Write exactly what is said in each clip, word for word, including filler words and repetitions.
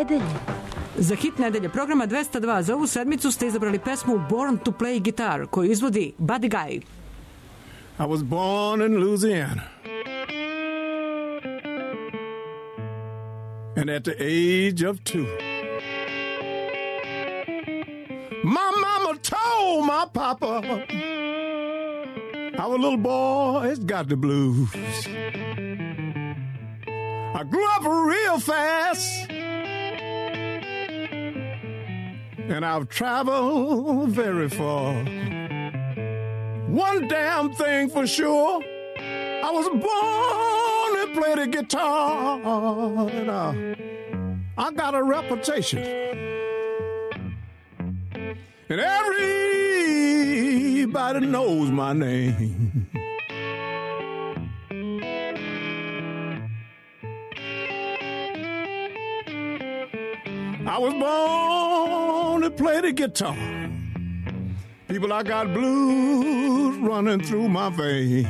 nedelje. Za hit nedelje programa dvesta dva za ovu sedmicu ste izabrali pesmu Born to Play Guitar koju izvodi Buddy Guy. I was born in Louisiana, and at the age of two, my mama told my papa our little boy's got the blues. I grew up real fast, and I've traveled very far. One damn thing for sure, I was born to play the guitar, and uh, I got a reputation, and everybody knows my name. I was born to play the guitar. People, I got blues running through my veins.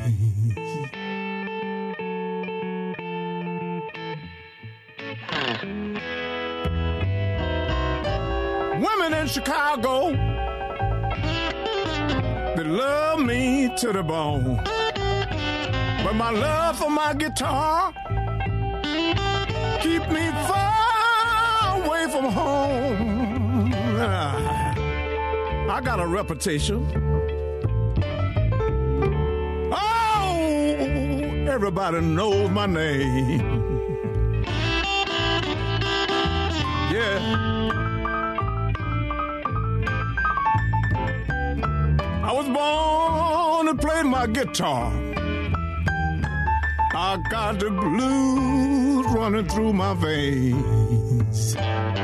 Women in Chicago, they love me to the bone. But my love for my guitar keep me far away from home. I got a reputation. Oh, everybody knows my name. Yeah. I was born to play my guitar. I got the blues running through my veins.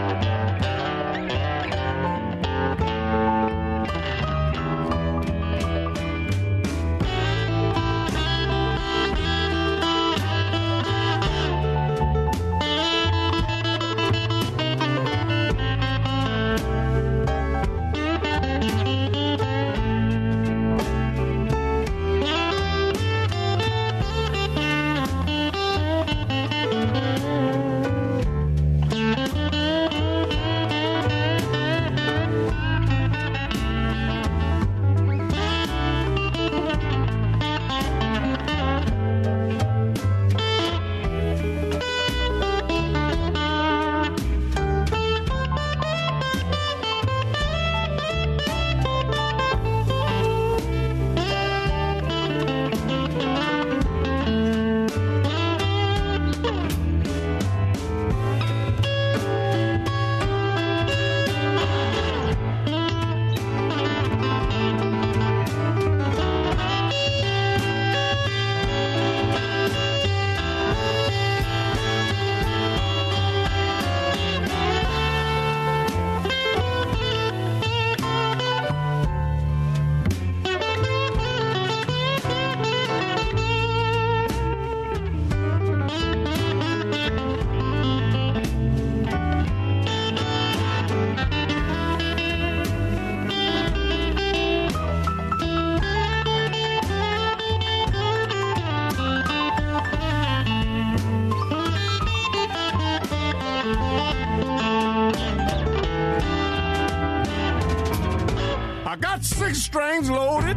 Six strings loaded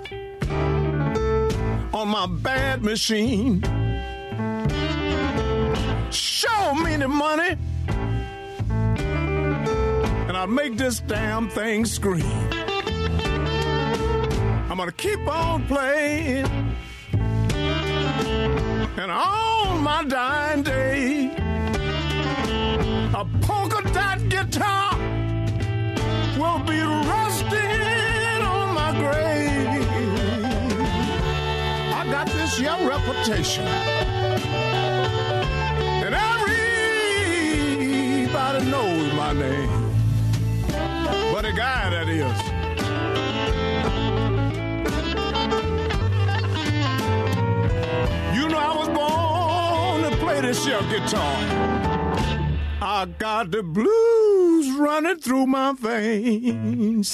on my bad machine. Show me the money, and I'll make this damn thing scream. I'm gonna keep on playing, and on my dying day, a polka dot guitar will be rusting grave. I got this young reputation, and everybody knows my name. But a guy that is. You know I was born to play this young guitar. I got the blues running through my veins.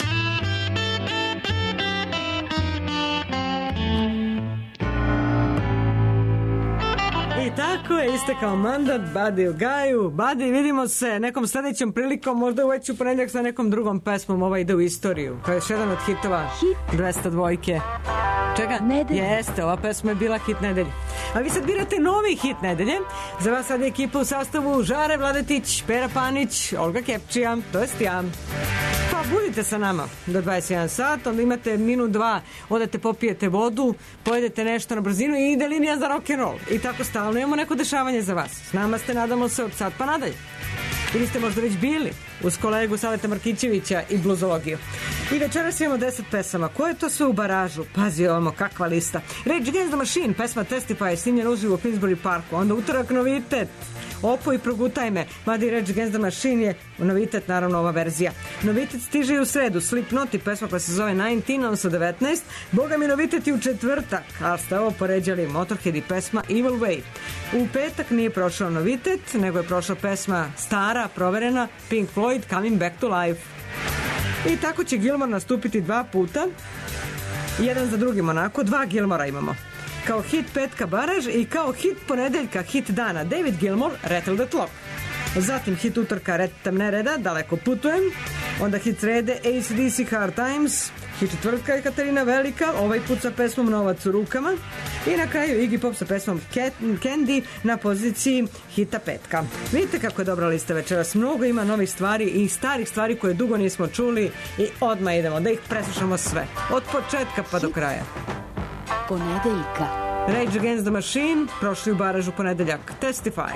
I tako je istekao mandat Buddy u Gaju. Buddy, vidimo se nekom sledećom prilikom, možda već u ponedjeljak sa nekom drugom pesmom. Ova ide u istoriju. To je još jedan od hitova dvesta dvojke. Čega? Nedelje. Jeste, ova pesma je bila hit nedelje. A vi sad birate novi hit nedelje. Za vas sad je ekipa u sastavu Žare Vladetić, Pera Panić, Olga Kepčija, to jest ja. Pa budite sa nama do dvadeset jedan sat, onda imate minut dva, odete popijete vodu, pojedete nešto na brzinu i ide linija za rock'n'roll. I tako stalno imamo neko dešavanje za vas. S nama ste, nadamo se, od sad pa nadalje. Ili ste možda već bili uz kolegu Saleta Markićevića i bluzologiju. I večeras imamo deset pesama. Ko je to sve u baražu? Pazi ovamo, kakva lista. Rage Against the Machine, pesma Testify, snimljen uživo u Finsbury Parku. Onda utorak novitet. Opo i progutaj me. Mada i Rage Against the Machine je novitet, naravno ova verzija. Novitet stiže i u sredu. Slipknot i pesma koja se zove devetnaest, on sa devetnaest. Boga mi novitet i u četvrtak. Ali ste ovo poređali Motorhead i pesma Evil Way. U petak nije prošao novitet, nego je prošla pesma stara, proverena, Pink Floyd, Coming Back to Life. I tako će Gilmore nastupiti dva puta. Jedan za drugim onako. Dva Gilmora imamo. Kao hit petka Baraž i kao hit ponedeljka, hit dana David Gilmour, Rattle the Clock. Zatim hit utorka Retitam nereda, Daleko putujem. Onda hit srede A C D C Hard Times. Hit četvrtka je Katarina Velika, ovaj put sa pesmom Novac u rukama. I na kraju Iggy Pop sa pesmom Candy na poziciji hita petka. Vidite kako je dobra lista večeras. Mnogo ima novih stvari i starih stvari koje dugo nismo čuli i odmah idemo da ih preslušamo sve. Od početka pa do kraja. Ponedeljka. Rage Against the Machine, prošli u Baražu ponedeljak. Testify.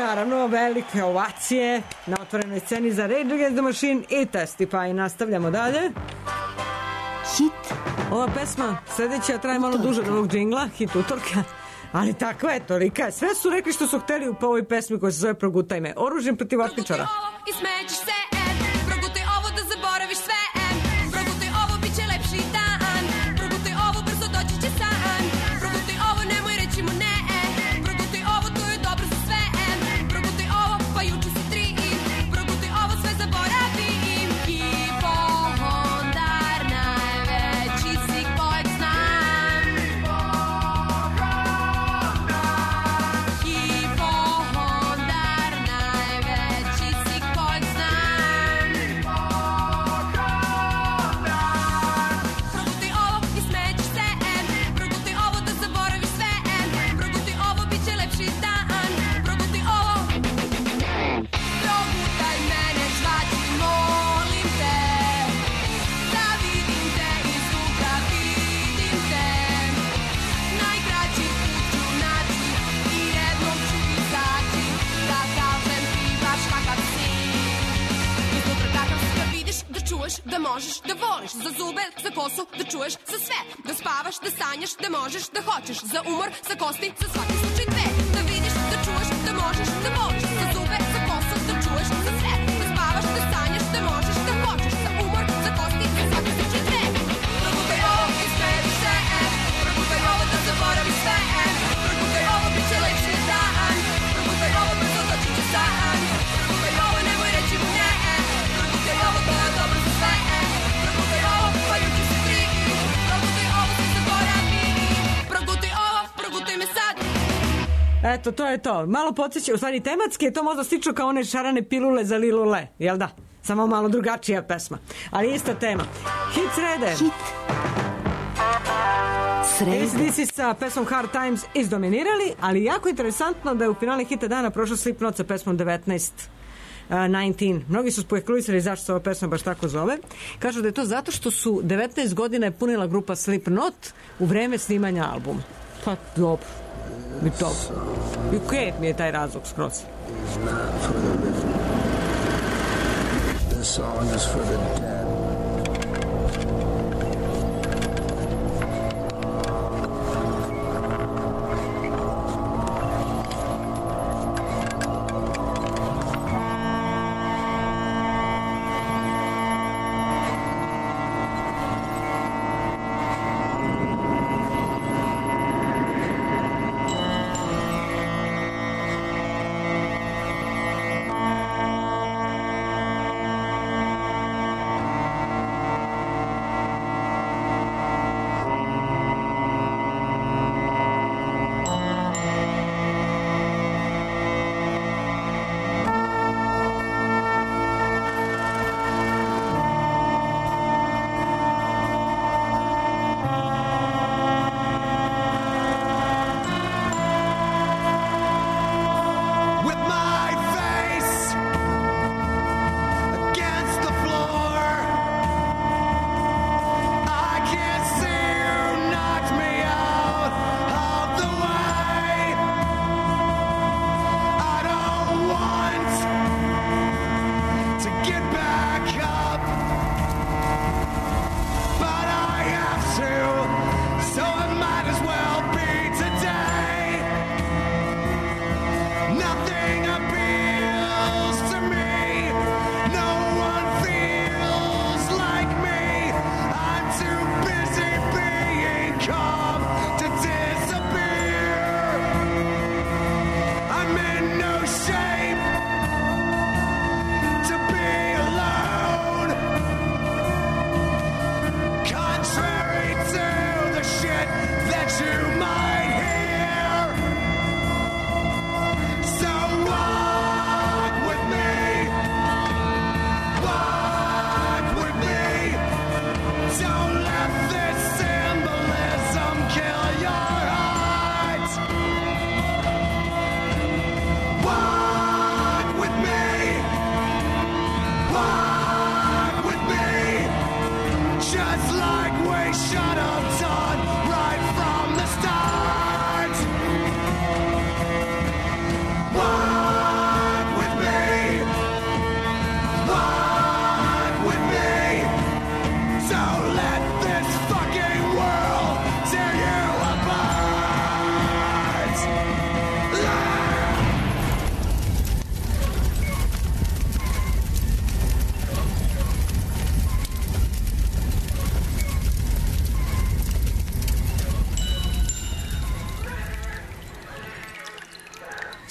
naravno velike ovacije na otvorenoj sceni za Rage Against the Machine i Testify. Nastavljamo dalje. Hit. Ova pesma sledeća traje malo duže od ovog džingla, hit utorka, ali takva je, tolika je. Sve su rekli što su hteli po ovoj pesmi koja se zove Progutaj me. Oružjem protiv otpičara. Progutaj ovo i smećeš se, em. Progutaj ovo da zaboraviš sve, em. Progutaj ovo, bit će lepši dan. Progutaj ovo, brzo doći će san. Progutaj ovo, nemoj reći mu ne, em. Progutaj ovo, to je dobro za sve, em. Progutaj ovo, pa juče si tri im. Progutaj ovo, sve zaboravi im. Hipohondar, najveći si kojeg znam. Hipohondar, najveći si kojeg znam. Progutaj ovo i smećeš se, em. Progutaj ovo da zaboraviš sve, em. Progutaj ovo, bit će lepši dan. Progutaj ovo. Progutaj mene, žvađi, molim te. Da vidim te iznutra, vidim te. Najkraći put ću naći i jednom ću izaći. Da kažem ti baš kakav si. Iznutra kakav si, da vidiš, da čuješ, da možeš, da voliš. Za zube, za kosu, da čuješ, za sve. Da spavaš, da sanjaš, da možeš, da hoćeš. Za umor, za kosti, za svaki slučaj dve. Da vidiš, da čuješ, da možeš, da voliš. Za zube, za kosu, da čuješ, za sve. Da spavaš, da sanjaš, da možeš, da hoćeš. Za umor, za kosti, za svaki slučaj dve. Progutaj ovo i smećeš se, em. Progutaj ovo da zaboraviš sve, em. Progutaj ovo, bit će lepši dan. Progutaj ovo, brzo doći će san. Progutaj ovo, nemoj reći mu ne, em. Progutaj ovo, to je dobro za sve, em. Progutaj ovo, pa juče si tri im. Progutaj ovo, sve zaboravi im. Progutaj ovo, progutaj me sad. Eto, to je to. Malo podsjeća, u stvari tematski je to možda slično kao one šarane pilule za Lilule, jel da? Samo malo drugačija pesma. Ali ista tema. Hit srede. Hit. Sreda. A C D C sa pesmom Hard Times izdominirali, ali jako interesantno da je u finale hita dana prošla Slipknot sa pesmom devetnaest. Uh, devetnaest. Mnogi su spekulisali zašto se ova pesma baš tako zove. Kažu da je to zato što su devetnaest godina je punila grupa Slipknot u vreme snimanja albuma. Pa dobro. I to. I okej mi je taj razlog skroz. This song is for the dead. Shape to be alone.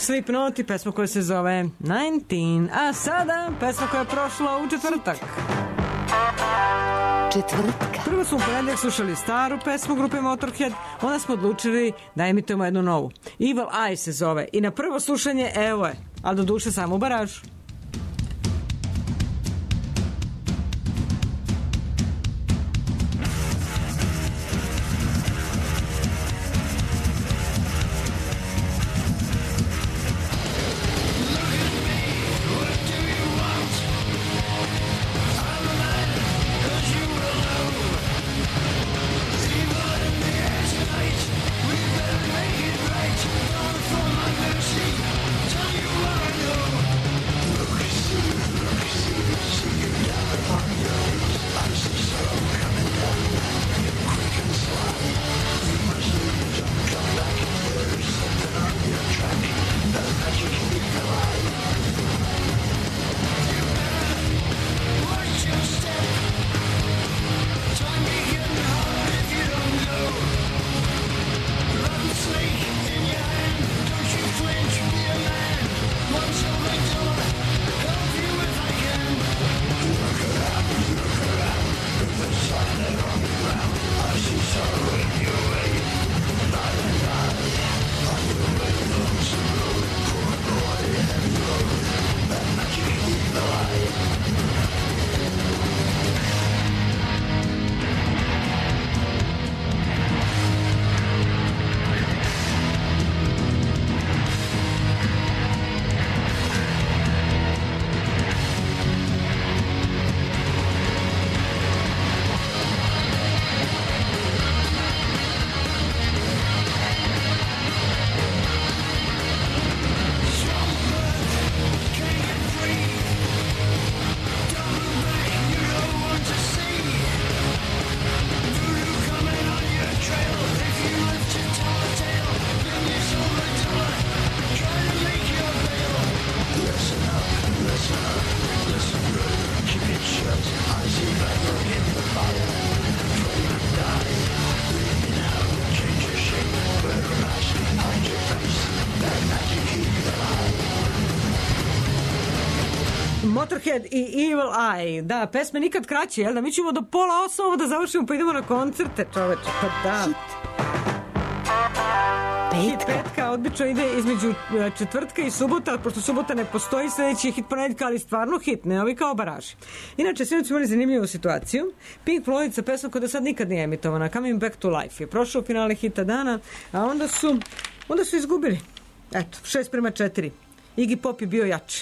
Slipknot i pesma koja se zove devetnaest. A sada pesma koja je prošla u četvrtak. Četvrtka. Prvo smo u ponedjeljak slušali staru pesmu grupe Motorhead, onda smo odlučili da emitujemo jednu novu. Evil Eye se zove i na prvo slušanje evo je, ali do duše samo u baražu. Motorhead i Evil Eye. Da, pesme nikad kraće, jel da? Mi ćemo do pola osam da završimo pa idemo na koncerte, čoveče. Pa da. Hit. Hit petka odbično ide između četvrtka i subota, pošto subota ne postoji, sledeći je hit ponedjeljka, ali stvarno hit, ne ovi kao baraži. Inače, svi smo imali zanimljivu situaciju. Pink Floyd sa pesmom koja do sad nikad nije emitovana, Coming Back to Life, je prošao u finale hita dana, a onda su, onda su izgubili. Eto, šest prema četiri. Iggy Pop je bio jači.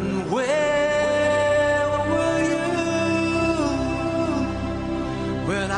When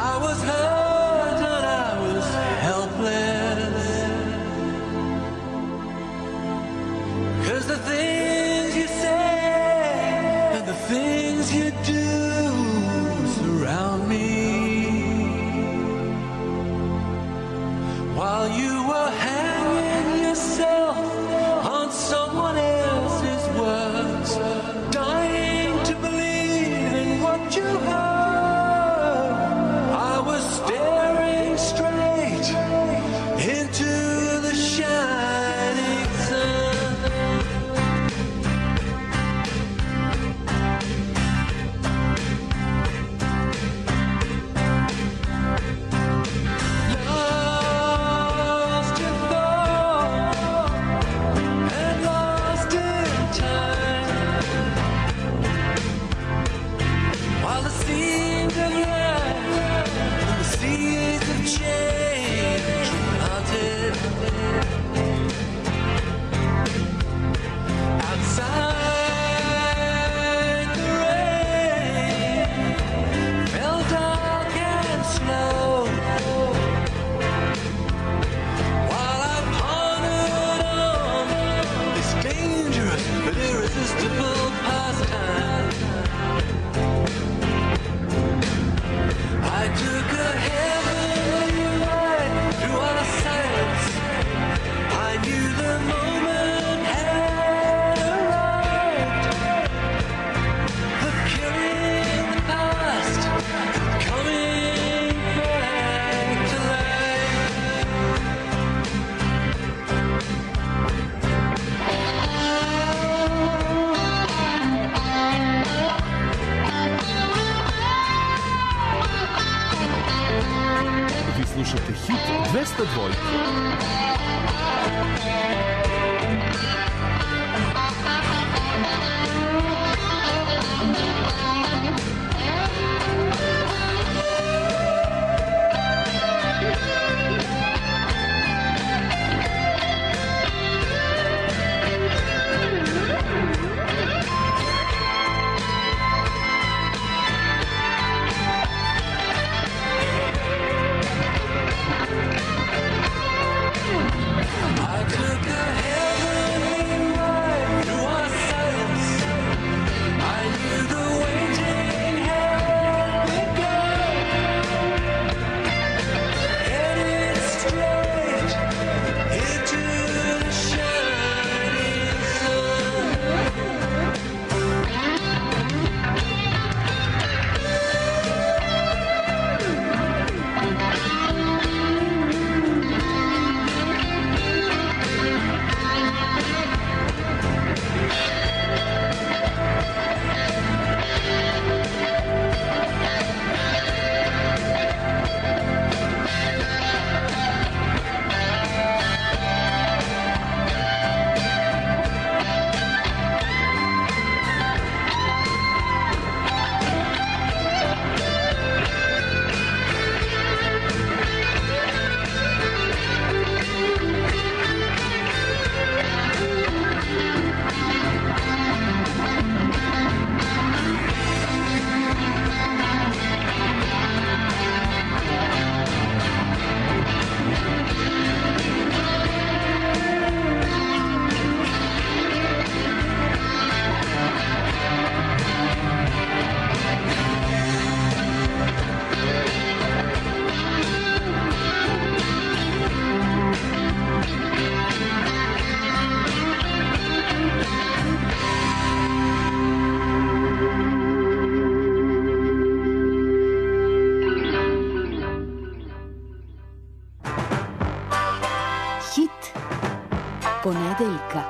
Ponedeljka.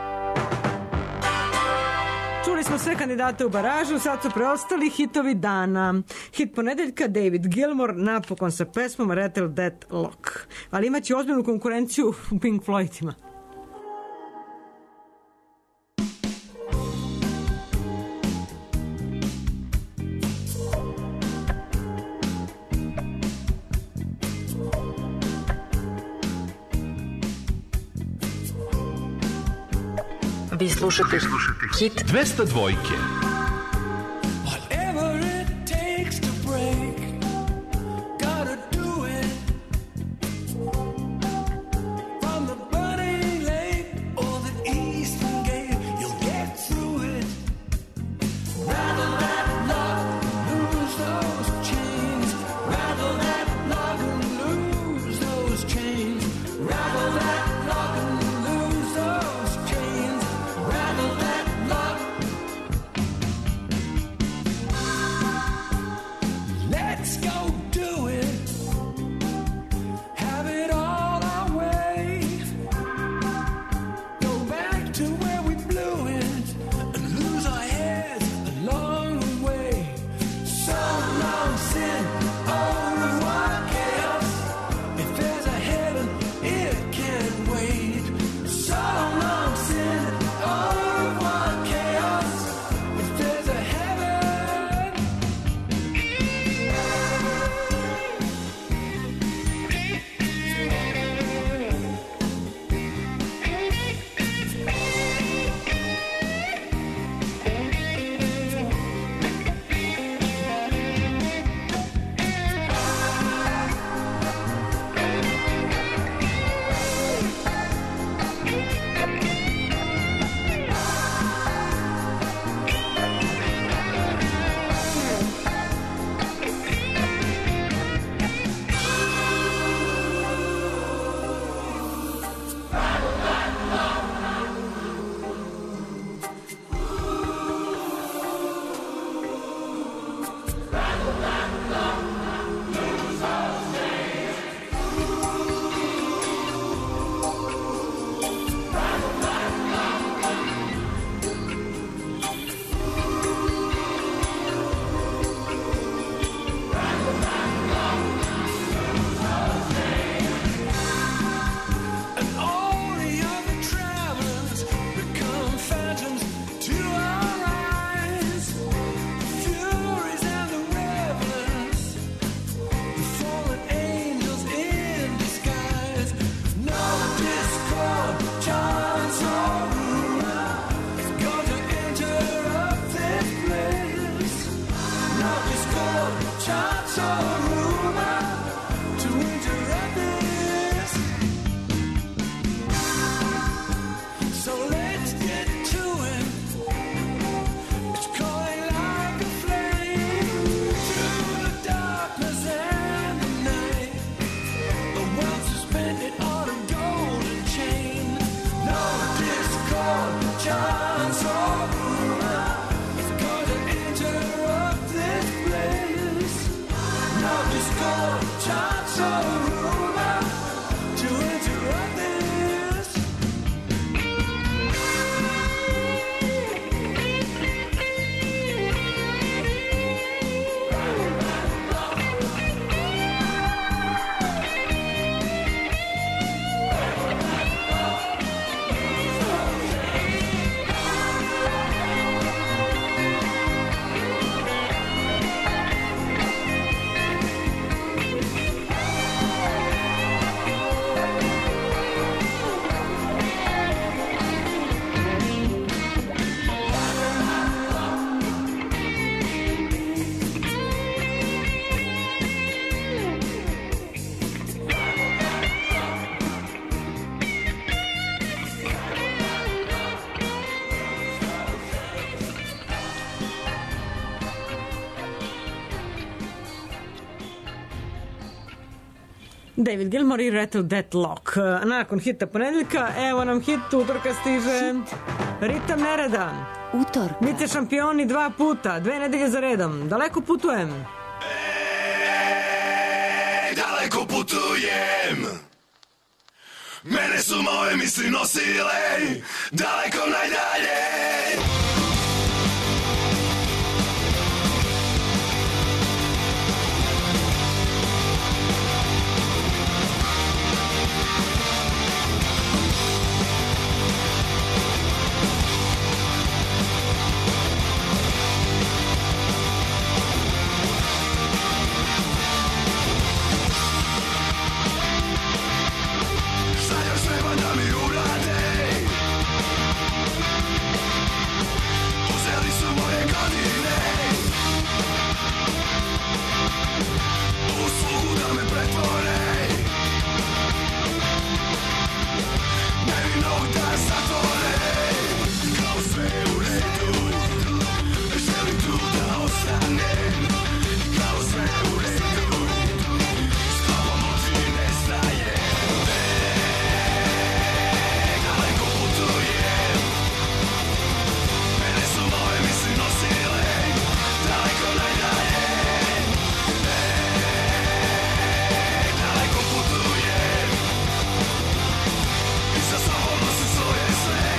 Čuli smo sve kandidate u baražu, sad su preostali hitovi dana. Hit ponedeljka David Gilmour napokon sa pesmom Rattle That Lock. Ali imaće ozbiljnu konkurenciju u Pink Floydima. Vi slušate Hit dvesta dvojke. chance or rumor is going to interrupt this place. No discord, chance or rumor to interrupt this. David Gilmour i Rattle That Lock. Nakon hita ponedeljka, evo nam hit utorka stiže. Ritam nereda. Utorka. Mi ste šampioni dva puta, dve nedelje za redom. Daleko putujem. Ej, daleko putujem. Mene su moje misli nosile daleko najdalje. Sa sobom nosim svoje sve.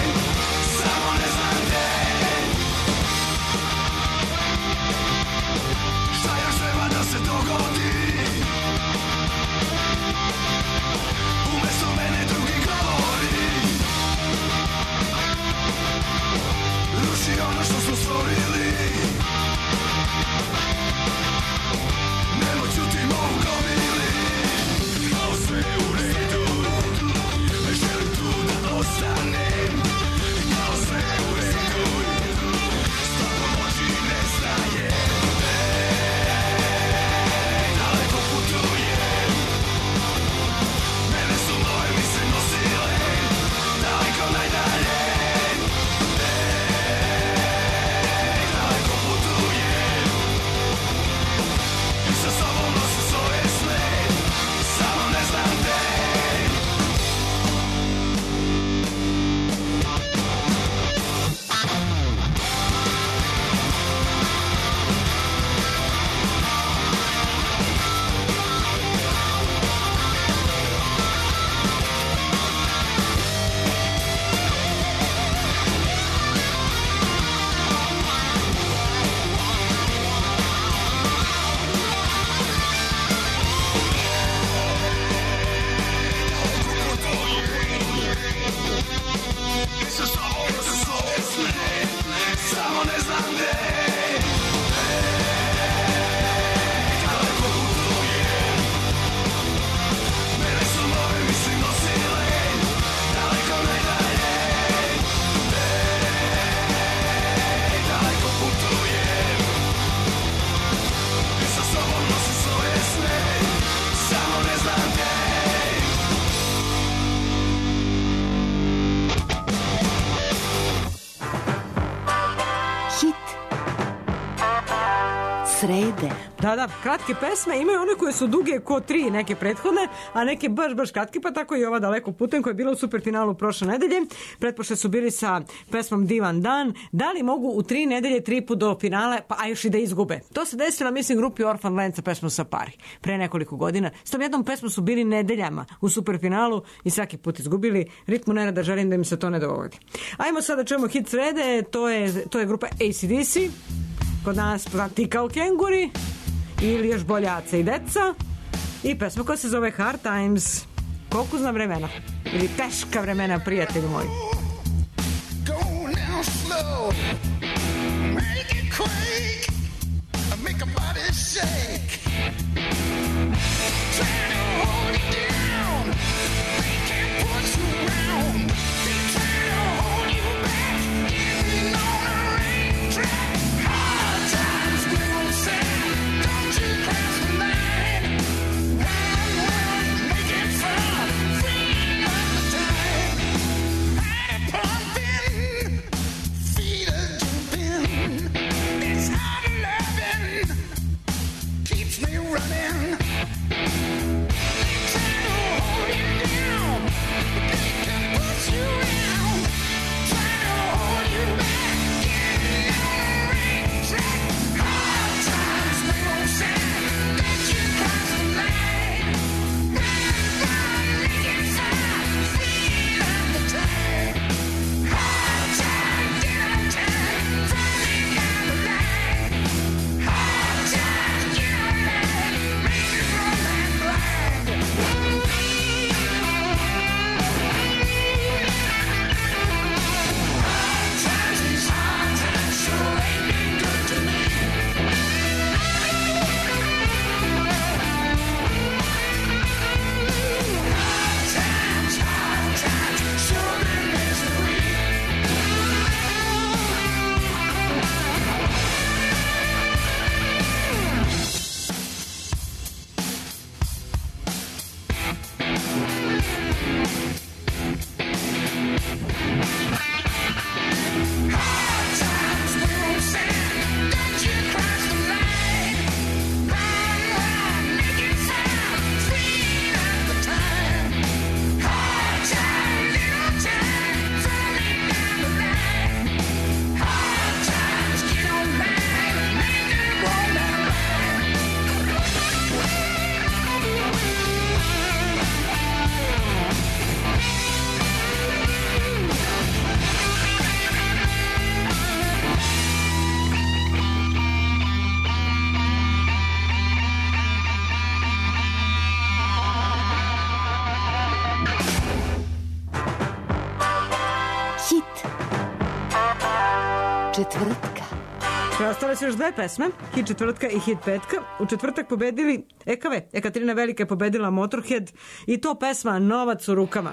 srede. Da, da, kratke pesme, imaju one koje su duge ko tri neke prethodne, a neke baš, baš kratke, pa tako i ova Daleko putem koja je bila u superfinalu prošle nedelje. Pretpošle su bili sa pesmom Divan dan. Da li mogu u tri nedelje tri put do finale, pa a još i da izgube? To se desilo, mislim, grupi Orphan Land sa pesmom Safari pre nekoliko godina. S tom jednom pesmom su bili nedeljama u superfinalu i svaki put izgubili. Ritmu nerada, želim da im se to ne dogodi. Ajmo sada čujemo hit srede, to je, to je grupa A C D C, kod nas poznati kao Kenguri, ili još bolje Aca i Deca, i pesma koja se zove Hard Times, kokuzna vremena, ili teška vremena, prijatelji moji. Go now slow, make it quake, make a body shake. Try to hold it down, they can't push you around. They try to hold you back, getting on a rain track. Hard times will say, don't you cross the line. Run, run, make it fun, free all the time. Heart pumping, feet are jumping. It's hard loving, keeps me running. They try to hold you down, but they can push you around. Try to hold you back, getting on a rain track. Hard times will say, don't you cross the line. Run, run, make it fun, free all the time. Hard times, get on time, running down the line. Hard times, get on line, make it run and blind. Hard times, these hard times sure ain't been good to me. Hard times, hard times, sure been misery. Hard times will say, don't you cross the line. Run, run, make it fun, free all the time. Hard time, little time, falling down the line. Hard times, get on line, make it roll and Hit četvrtka. Ostale su još dve pesme, hit četvrtka i hit petka. U četvrtak pobedili E K V, Ekaterina Velika je pobedila Motorhead, i to pesma Novac u rukama.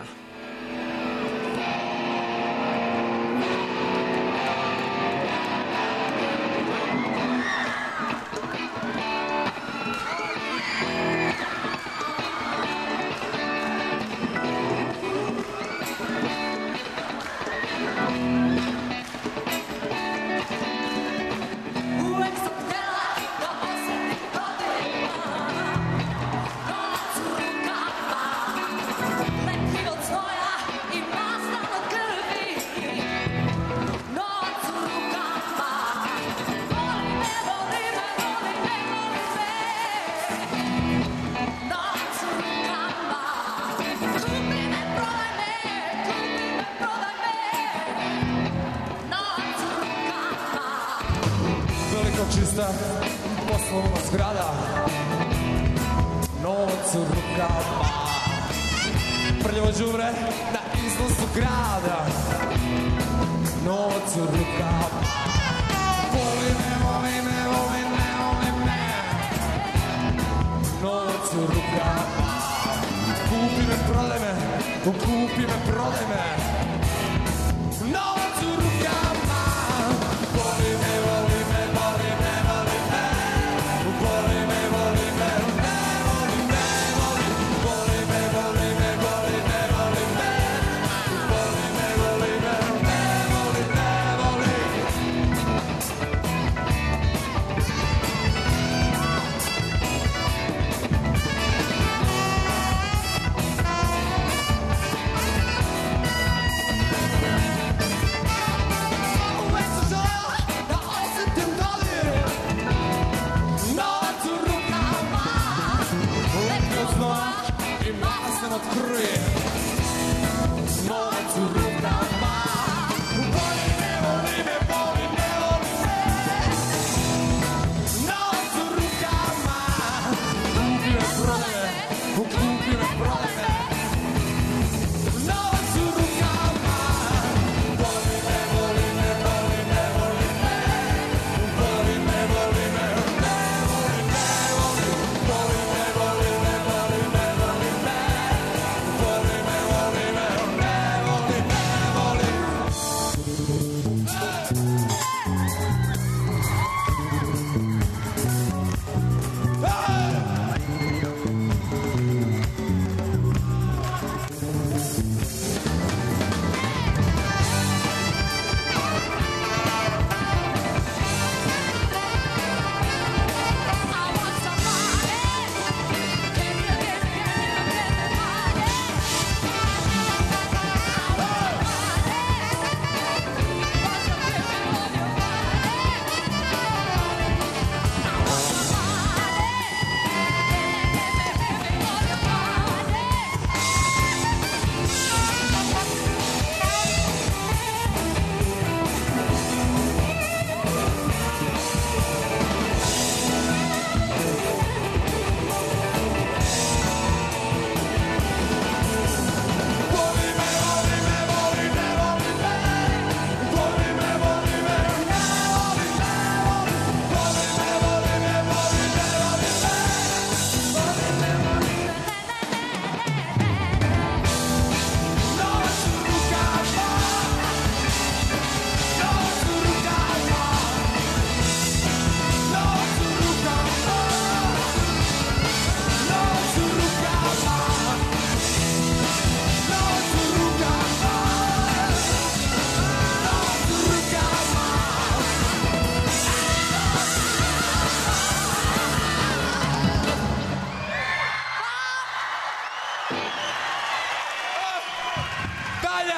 Uvek sam htjela da osjetim godinama, novac u rukama, letki od znoja i masna od krvi. Novac u rukama, voli me, voli me, voli me, voli me. Novac u rukama, kupi me, prodaj me, kupi me, prodaj me. Novac u rukama. Velika čista poslovna zgrada, novac u rukama, prljavo đubre na iznosu grada, novac u rukama. Voli me, voli me, voli me, voli me, novac u rukama. Kupi me, prodaj me, kupi me, prodaj me, novac u rukama. Voli me, voli me, voli me, voli me, voli me, voli me, ne, voli me, voli, voli me, voli me, voli me, voli me, voli me, voli me, ne, voli me, voli.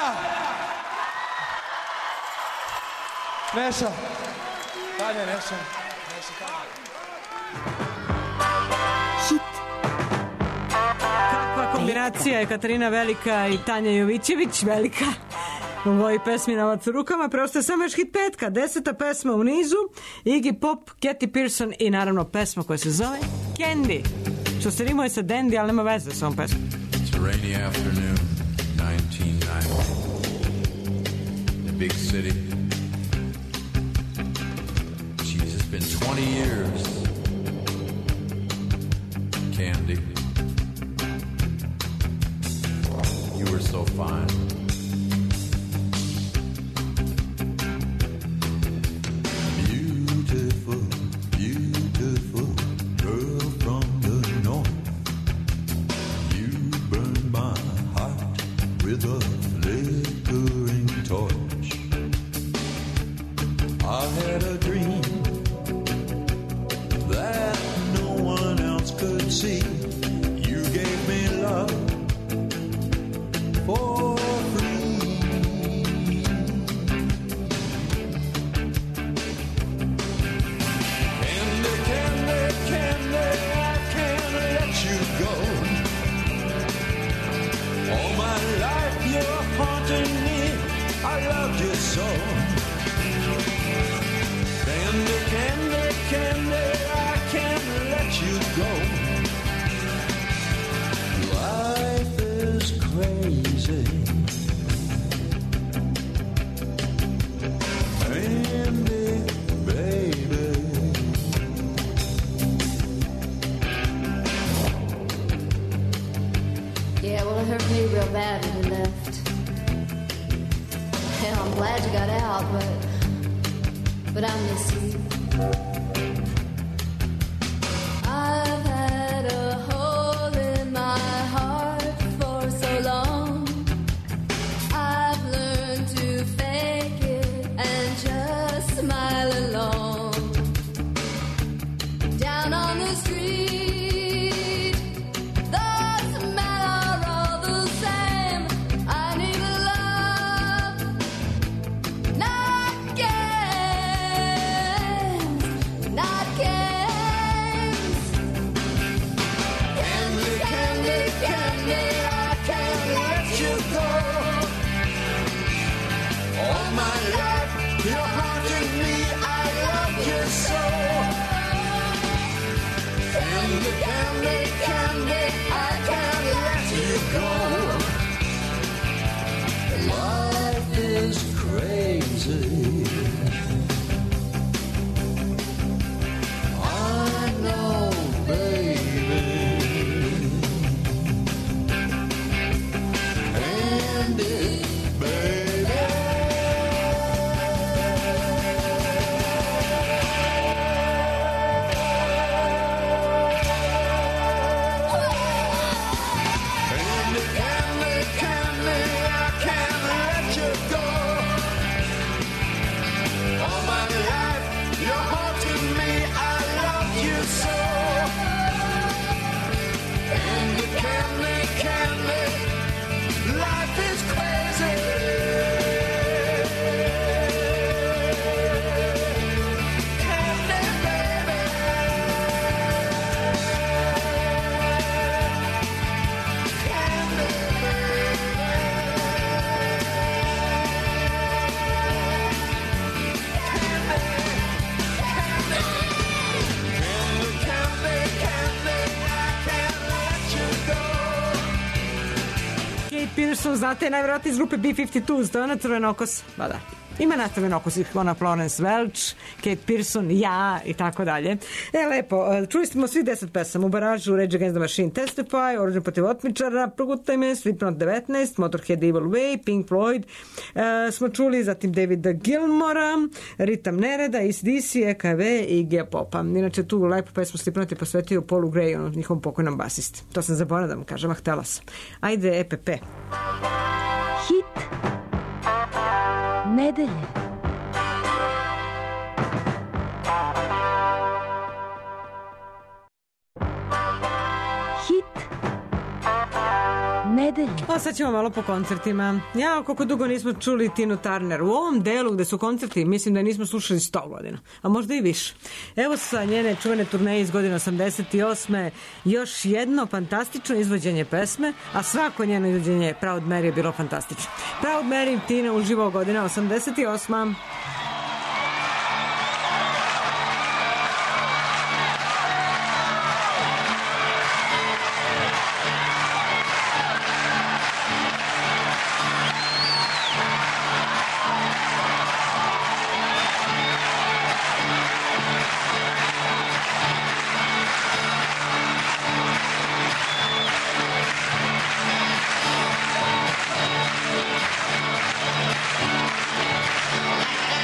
Tanja! Neša. Tanja, Neša. Neša, Tanja. Kakva kombinacija je Katarina Velika i Tanja Jovićević Velika u ovoj pesmi Novac u rukama. Preostaje samo još hit petka, deseta pesma u nizu, Iggy Pop, Katy Pearson i naravno pesma koja se zove Candy, što se rimuje sa Dandy, ali nema veze s ovom pesmom. It's a rainy afternoon, nineteen ninety, in a big city. Jeez, it's been twenty years. Candy, you were so fine. Beautiful, beautiful girl from the north. You burn my heart with a flickering torch. I had a dream that no one else could see. You gave me love for free. Candy, candy, candy, I can't let you go. All my life you're haunting me, I loved you so. Candy, candy, candy, I can't let you go. Life is crazy. Candy, baby. Yeah, well, it hurt me real bad when you left. Hell, I'm glad you got out, but but I miss you. I've had a hole in my heart for so long. I've learned to fake it and just smile along. Down on the street, the smell are all the same. I need love, not games, not games. Candy, candy, candy, I can't let you go. All my life you're haunting me, I love you so. Candy, candy, candy, I can't let you go. Life is crazy. I know, baby. Candy, baby. Candy, candy, candy, I can't let you go. All my life you're haunting me, I love you so. Candy, candy, candy, life is crazy. Candy, baby. Candy, candy, candy, I can't let you go. Kate Pearson, znate, najvjerojatnije iz grupe B pedeset dva, to je ona crvenokos. Ba da. Ima na crvenokos ih ona Florence Welch, Kate Pearson, ja i tako dalje. E, lepo, čuli smo svi deset pesama u baražu, Rage Against the Machine, Testify, Oružje protiv otmičara, Progutaj me, Slipknot devetnaest, Motorhead Evil Way, Pink Floyd, e, smo čuli zatim Davida Gilmora, Ritam Nereda, A C D C, E K V i Iggy Popa. Inače, tu lepu pesmu Slipknot je posvetio Paulu Greyu, njihovom pokojnom basisti. To sam zaboravila da vam kažem, a htela sam. Ajde, E P P. Hit nedelje. Hit nedelje. nedelje. A sad ćemo malo po koncertima. Ja, koliko dugo nismo čuli Tinu Turner. U ovom delu gde su koncerti, mislim da je nismo slušali sto godina, a možda i više. Evo sa njene čuvene turneje iz godine osamdeset osme još jedno fantastično izvođenje pesme, a svako njeno izvođenje Proud Mary je bilo fantastično. Proud Mary, Tina uživo godina osamdeset osma. Thank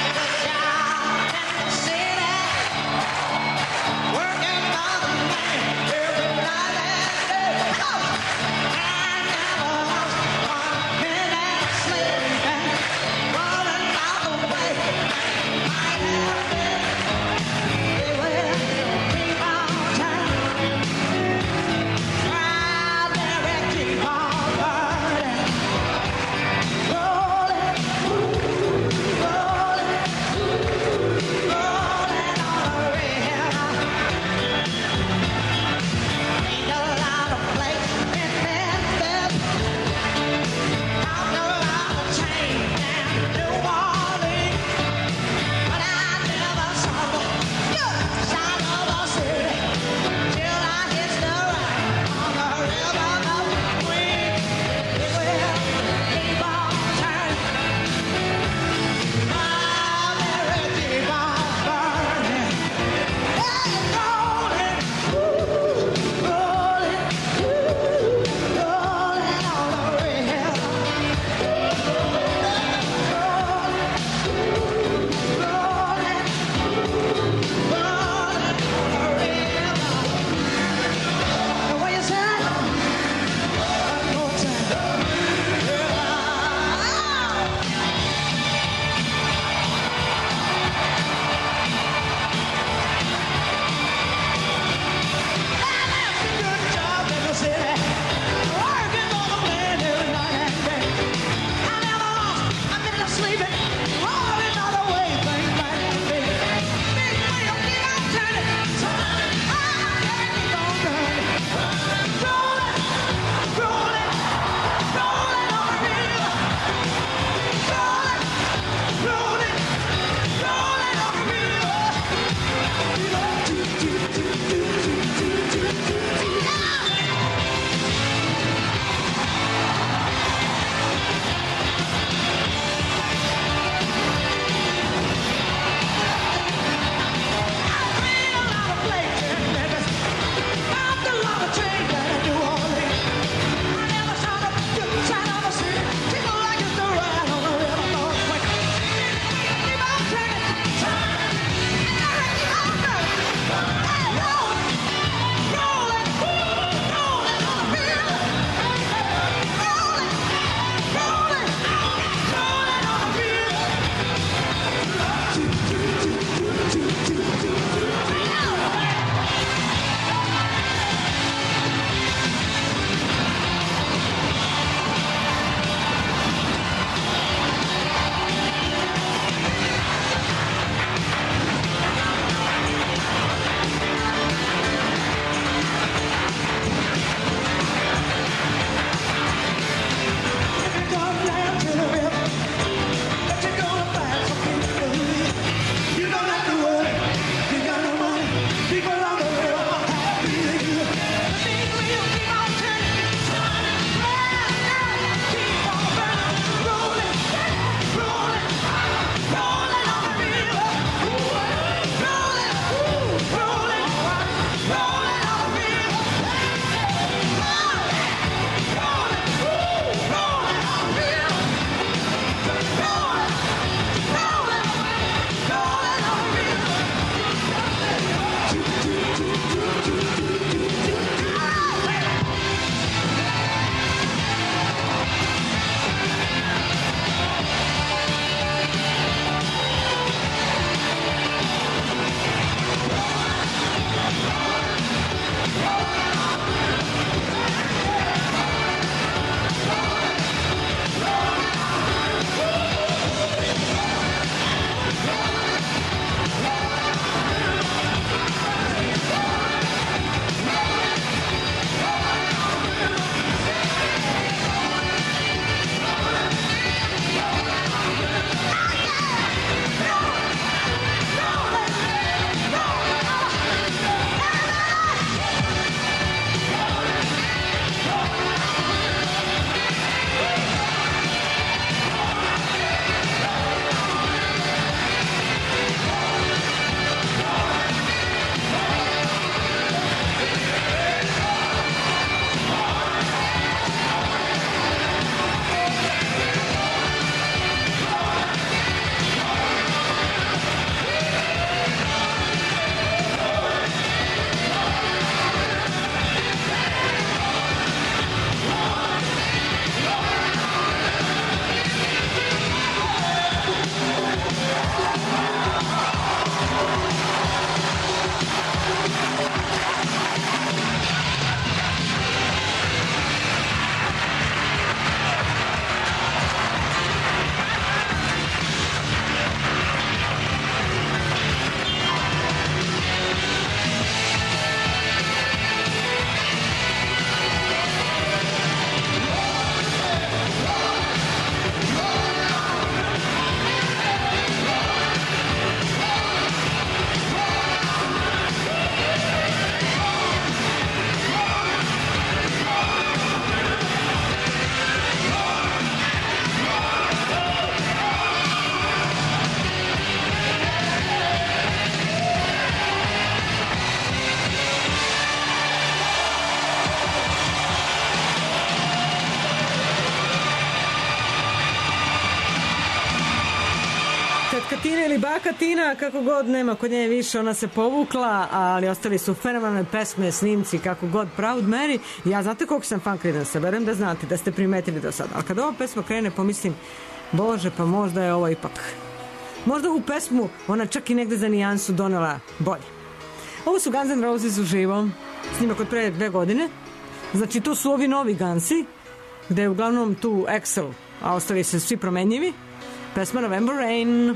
Tetka Tina ili baka Tina, kako god, nema kod nje više, ona se povukla, ali ostali su fenomenalne pesme, snimci, kako god. Proud Mary, ja znate koliko sam fan Creedence, verujem da znate, da ste primetili do sada, ali kada ova pesma krene pomislim, bože, pa možda je ovo ipak, možda ovu pesmu ona čak i negde za nijansu donela bolje. Ovo su Guns N' Roses uživo, snimak od pre dve godine, znači to su ovi novi Gunsi, gde je uglavnom tu Axl, a ostali se svi promenjivi. Pesma November Rain.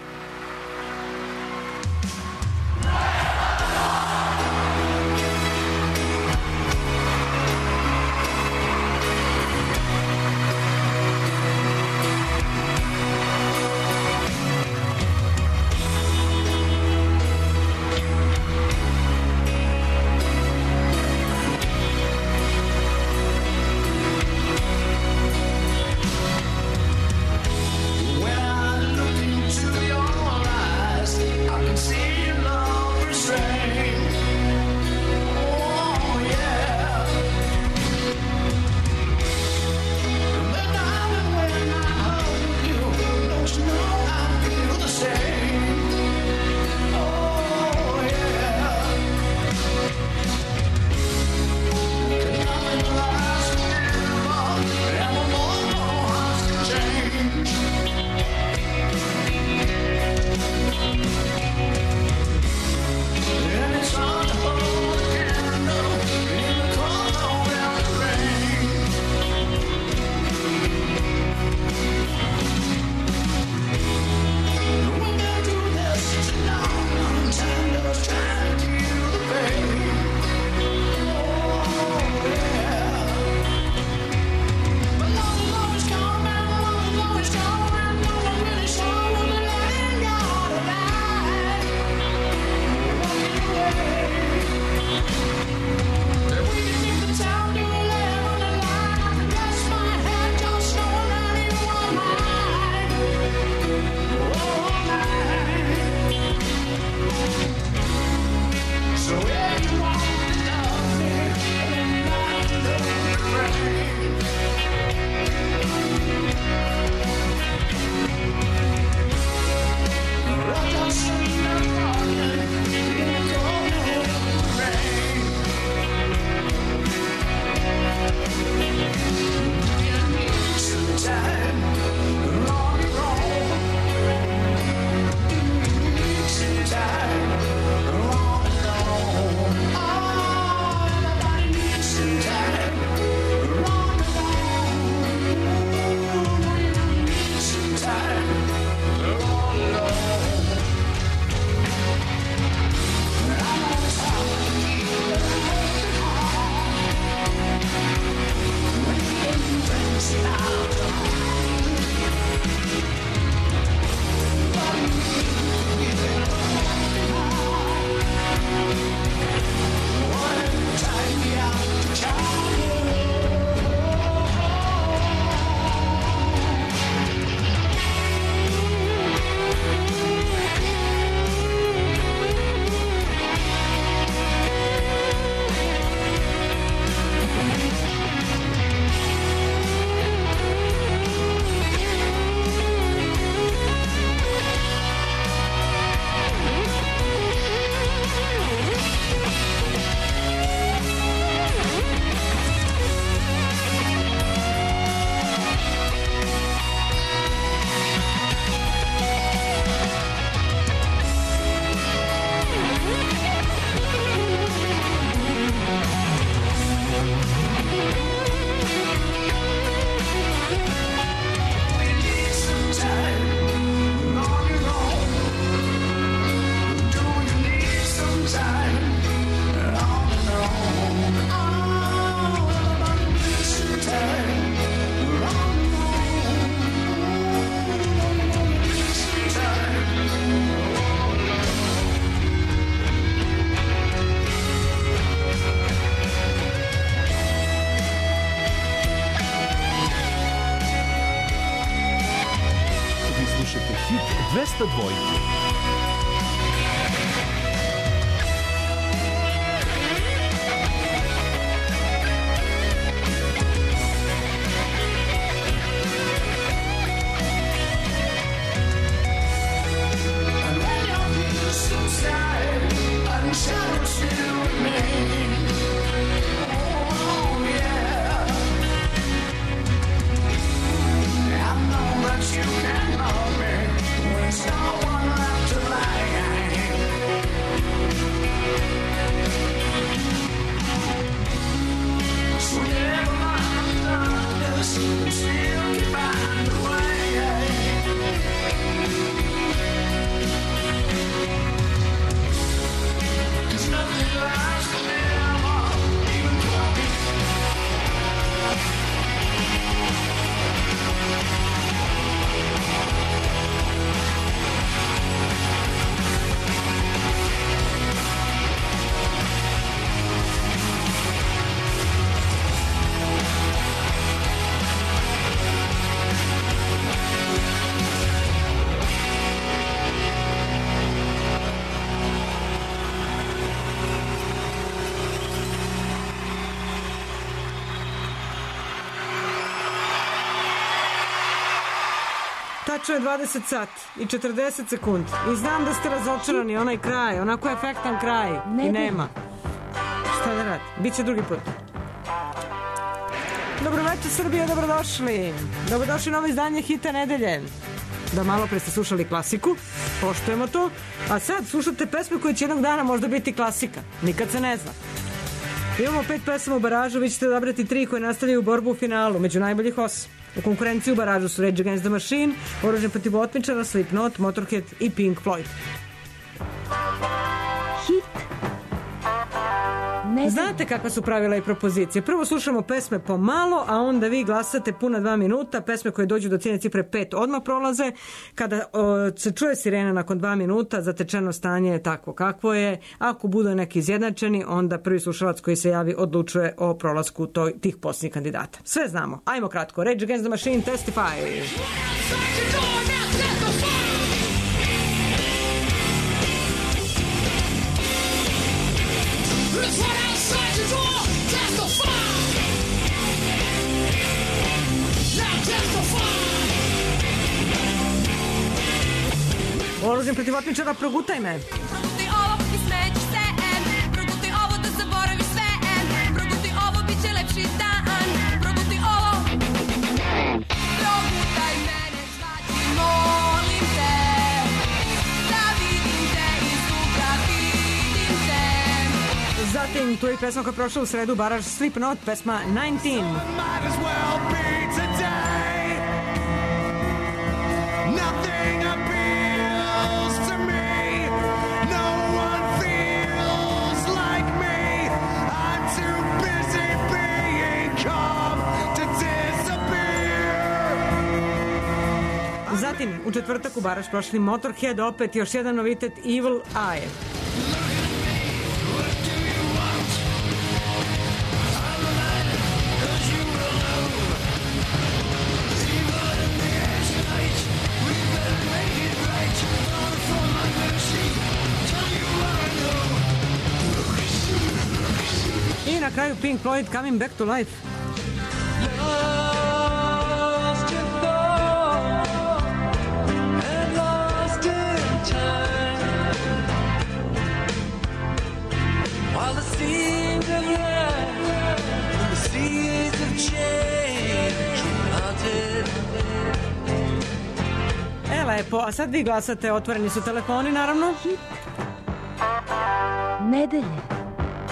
dvesta dva. tačno je dvadeset sati i četrdeset sekundi. I znam da ste razočarani, onaj kraj, onako efektan kraj. Ne I bi. nema. Šta da radi? Biće drugi put. Dobro večer Srbije, dobrodošli. Dobrodošli u novo izdanje Hita nedelje. Da malo pre ste slušali klasiku, poštujemo to. A sad slušate pesme koje će jednog dana možda biti klasika. Nikad se ne zna. Imamo pet pesama u baražu, vi ćete odabrati tri koje nastavljaju borbu u finalu, među najboljih osam. U konkurenciji u baražu su Rage Against the Machine, Oružje protiv otmičara, Slipknot, Motorhead i Pink Floyd. Hit. Ne znam. Znate kakva su pravila i propozicije. Prvo slušamo pesme po malo, a onda vi glasate puna dva minuta. Pesme koje dođu do cijene cifre pet odmah prolaze. Kada o, se čuje sirena nakon dva minuta, zatečeno stanje je takvo kakvo je. Ako budu neki izjednačeni, onda prvi slušalac koji se javi odlučuje o prolasku toj, tih posljednjih kandidata. Sve znamo. Ajmo kratko. Rage Against the Machine, Testify. Oružjem protiv otmičara, progutaj me. Progutaj ovo i smećiš se, em. Progutaj ovo da zaboraviš sve, em. Progutaj ovo, bit će lepši dan. Progutaj ovo. Progutaj mene, zvači, molim te. Da vidim te i sutra vidim te. Zatim, tu je pesma koja je prošla u sredu, baraž Slipknot, pesma devetnaest. Might as well be today. Nothing appeals to me. No one feels like me. I'm too busy being calm to disappear. Zatim, u četvrtak u baraž prošli Motorhead, opet još jedan novitet Evil Eye. I na kraju Pink Floyd, Coming Back to Life. Lost in thought and lost in time. While the seeds of life and the seeds of change planted. E, lepo, a sad vi glasate, otvoreni su telefoni, naravno. Nedelje.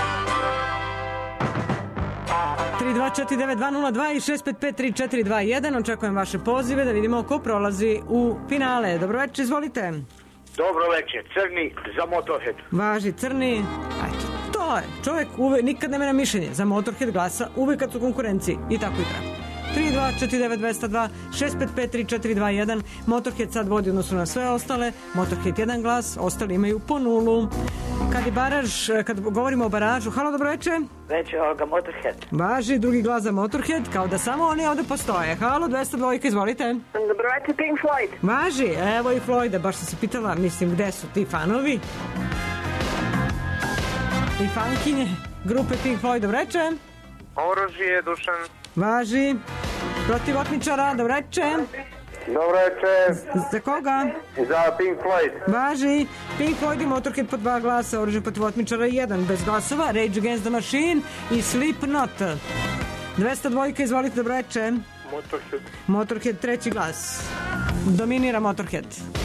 tri dva četiri devet dva nula dva i šest pet pet tri četiri dva jedan. Očekujem vaše pozive da vidimo ko prolazi u finale. Dobro večer, izvolite. Dobro večer, Crni za Motorhead. Važi Crni. Eto, to je. Čovjek uvek, nikad ne mena mišljenje. Za Motorhead glasa uvek kad su u konkurenciji. I tako i treba. tri dva četiri devet dva nula dva šest pet pet tri četiri dva jedan. Motorhead sad vodi odnosu na sve ostale. Motorhead jedan glas, ostali imaju po nulu. Kad je baraž, kad govorimo o baražu, halo, dobro večer. Večer, ovoga Motorhead. Važi drugi glas za Motorhead, kao da samo oni ovde postoje. Halo, dvesta dva, izvolite. Dobro večer, Pink Floyd. Važi, evo i Floyda, baš sam se pitala, mislim, gde su ti fanovi? I fankinje grupe Pink Floyd, dobro večer. Oružje, Dušan. Važi, protiv otmičara, dobro večer. Dobro večer. Za koga? Za Pink Floyd. Važi, Pink Floyd i Motorhead po dva glasa, Oružje protiv otmičara jedan, bez glasova, Rage Against the Machine i Slipknot. dvesta dva, izvolite, dobro večer. Motorhead. Motorhead treći glas. Dominira Motorhead.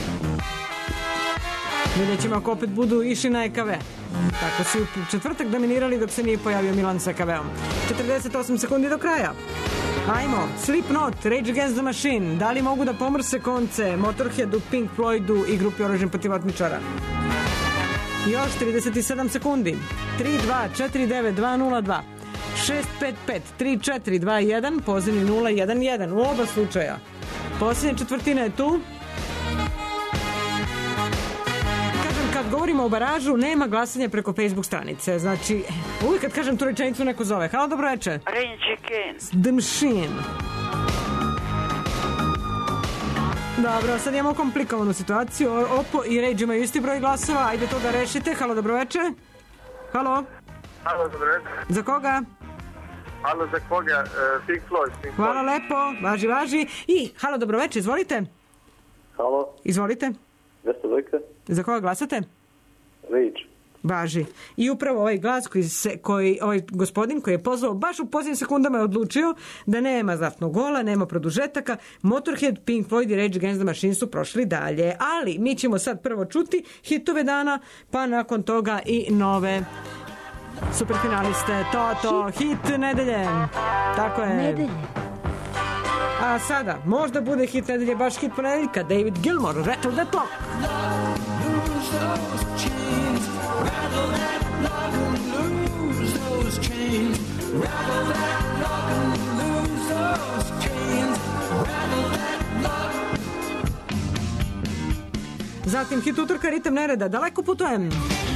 Vidjet ćemo ako opet budu išli na E K V. Tako su u četvrtak dominirali dok se nije pojavio Milan sa E K V-om. četrdeset osam sekundi do kraja. Ajmo, Slipknot, Rage Against the Machine. Da li mogu da pomrse konce Motorheadu, Pink Floydu i grupi Oružjem protiv otmičara? Još trideset sedam sekundi. tri dva četiri devet dva nula dva šest pet pet tri četiri dva jedan, pozivni nula jedan jedan u oba slučaja. Posljednja četvrtina je tu. Kažem, kad govorimo o baražu, nema glasanja preko Facebook stranice. Znači, uvijek kad kažem tu rečenicu neko zove. Halo, dobro večer. Rage Against The Machine. Dobro, sad imamo komplikovanu situaciju. Oppo i Rage imaju isti broj glasova. Ajde to da rešite. Halo, dobro večer. Halo. Halo, dobro večer. Za koga? Halo, za koga? Uh, Pink Floyd. Pink Hvala lepo. Važi, važi. I, halo, dobro večer, izvolite. Izvolite. dvesta dvojka. Za koga glasate? Rage. Važi. I upravo ovaj glas koji, se, koji ovaj gospodin koji je pozvao baš u posljednjim sekundama je odlučio da nema zlatnog gola, nema produžetaka. Motorhead, Pink Floyd i Rage Against the Machine su prošli dalje. Ali mi ćemo sad prvo čuti hitove dana, pa nakon toga i nove superfinaliste. To, to, hit, hit nedelje. Tako je. Nedelje. A sada, možda bude hit nedelje, baš hit ponedeljka. David Gilmour, Rattle That Lock. Lose those chains, rattle that lock and lose those chains, rattle that lock and lose those chains, rattle that lock. Zatim hit utorka, ritam nereda, daleko putujem.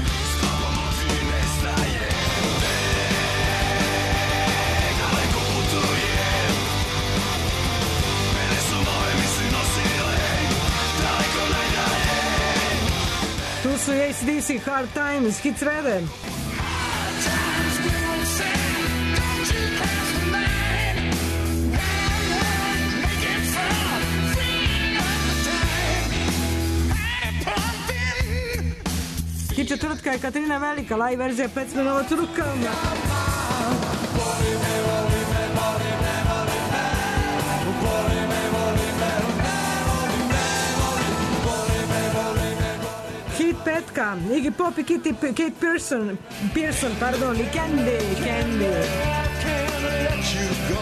Tu su A C D C, Hard Times, hit srede. Hit četvrtka je Katarina Velika, live verzija pesme Novac u rukama. Hit petka, Iggy Pop i Kitty, Kate Pearson, Pearson, pardon, i Candy, Candy. Can't let you go.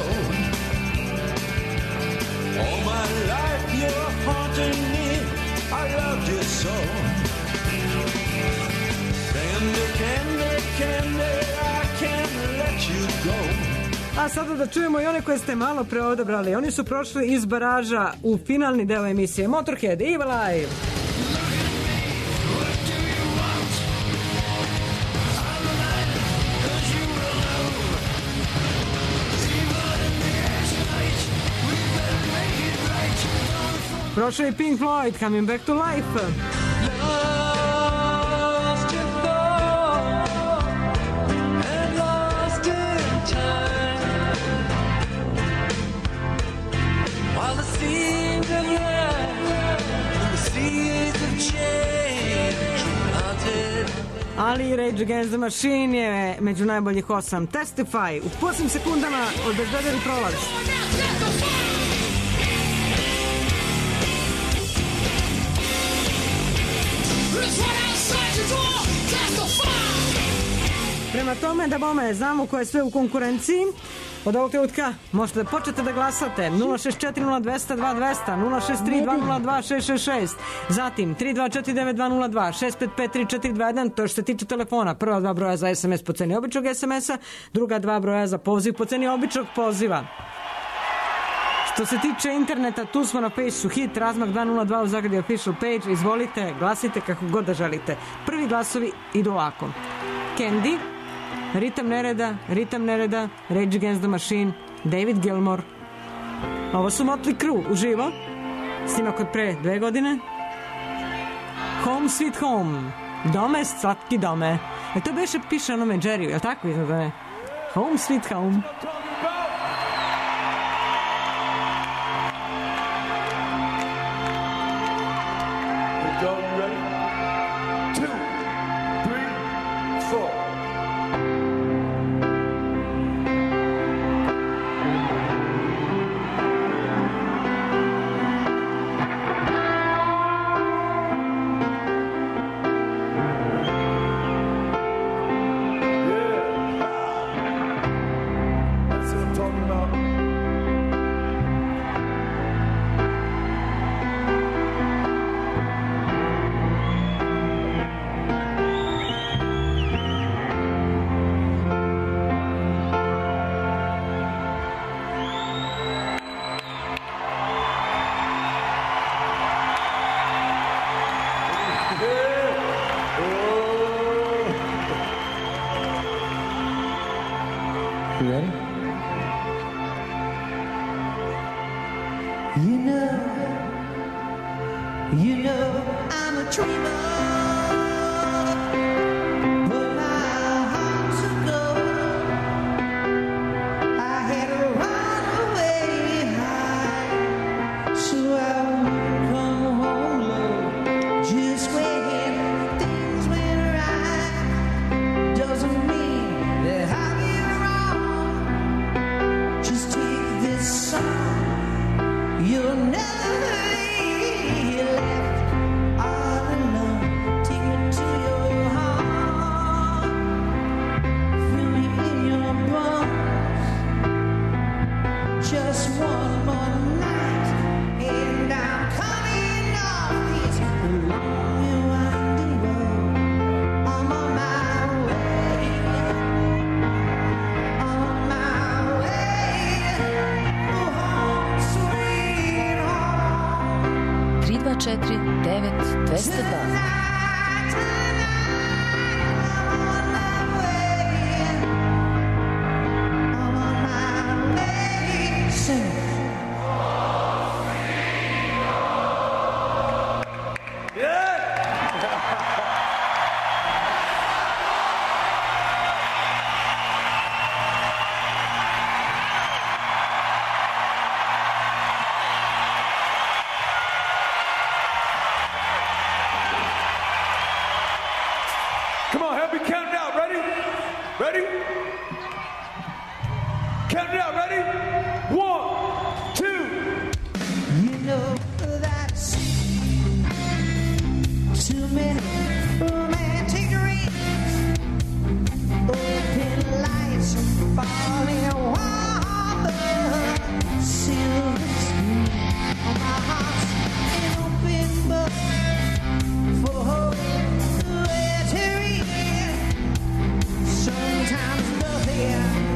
All my life you're haunting me. I loved you so. Candy, candy, candy, I can't let you go. A sada da čujemo i one koje ste malo pre odabrali. Oni su prošli iz baraža u finalni deo emisije Motorhead, Evil Eye. Prošao je Pink Floyd, Coming Back to Life. Lost in thought and lost in time, while the seas of life and the seas of change haunted. Ali Rage Against the Machine je među najboljih osam. Testify, u posljednjim sekundama obezbedili prolaz. Prema tome, da bome, znamo ko je sve u konkurenciji. Od ovog trenutka možete da počnete da glasate nula šest četiri nula dva zero dva dva zero zero, nula šest tri dva nula dva šest šest šest, zatim tri dva četiri devet dva nula dva šest pet pet tri četiri dva jedan, to je što se tiče telefona. Prva dva broja za es em es po ceni običnog es em es-a, druga dva broja za poziv po ceni običnog poziva. Što se tiče interneta, tu smo na page-u Hit, razmak dva nula dva u zagradi official page, izvolite, glasite kako god da želite. Prvi glasovi idu ovako. Candy, Ritam nereda, Ritam nereda, Rage Against the Machine, David Gilmour. Ovo su Motley Crue, uživo, snimak od pre dve godine. Home Sweet Home, dome, slatki dome. E to beše piše onome Jerry, je li tako izgleda ne? Home Sweet Home. You ready? You know, you know I'm a dreamer, but my heart's a gold. I had to run away high, so I wouldn't come home low. četiri devet dva zero dva. Come on, help me count it out. Ready? Ready? Count it out. Ready? One, two. You know that's too many romantic dreams. Open lights falling water, silver screen on my heart's an open book for where to read. Sometimes nothing.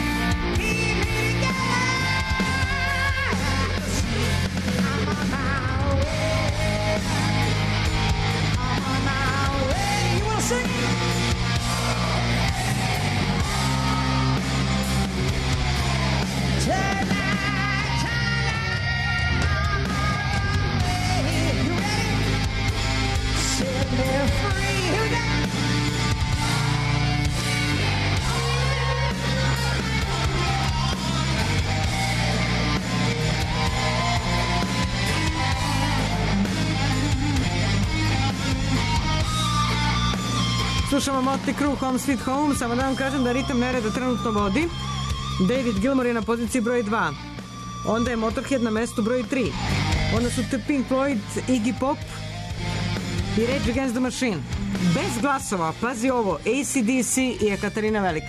Slušamo Motley Crue, Home Sweet Home. Samo da vam kažem da ritam nereda trenutno vodi David Gilmour je na poziciji broj dva. Onda je Motorhead na mestu broj tri. Onda su The Pink Floyd, Iggy Pop i Rage Against the Machine. Bez glasova, pazi ovo, A C D C i Ekaterina Velika.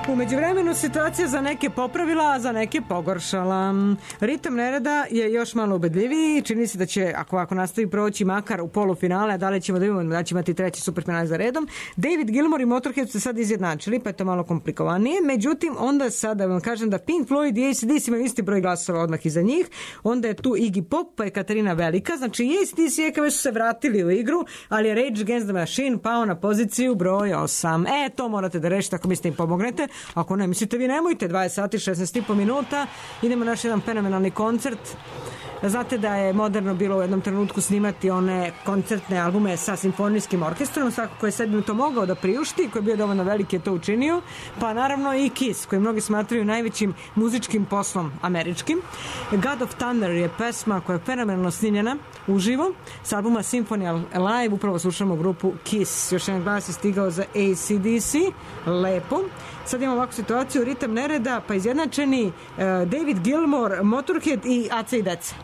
U međuvremenu situacija za neke popravila, a za neke pogoršala. Ritam nereda je još malo ubedljiviji. Čini se da će, ako ovako nastavi, proći makar u polufinale, a da li ćemo da imamo da će imati treći superfinale za redom. David Gilmour i Motorhead su se sad izjednačili, pa je to malo komplikovanije. Međutim, onda sad da vam kažem da Pink Floyd i A C D C imaju isti broj glasova odmah iza njih. Onda je tu Iggy Pop, pa je Katarina Velika. Znači, A C D C i E K V su se vratili u igru, ali je Rage Against the Machine pao na poziciju broj osam. E, to morate da rešite ako mislite im pomognete. Ako ne mislite, vi nemojte. dvadeset sati, šesnaest i po minuta. Idemo na naš jedan fenomenalni koncert. Znate da je moderno bilo u jednom trenutku snimati one koncertne albume sa simfonijskim orkestrom. Svako ko je sebi to mogao da priušti, koji je bio dovoljno veliki je to učinio. Pa naravno i Kiss, koji mnogi smatraju najvećim muzičkim poslom američkim. God of Thunder je pesma koja je fenomenalno snimljena uživo sa albuma Symphony Live. Upravo slušamo grupu Kiss. Još jedan glas je stigao za A C D C. Lepo. Sad imamo ovakvu situaciju, ritam nereda, pa izjednačeni uh, David Gilmour, Motorhead i Aca i Deca.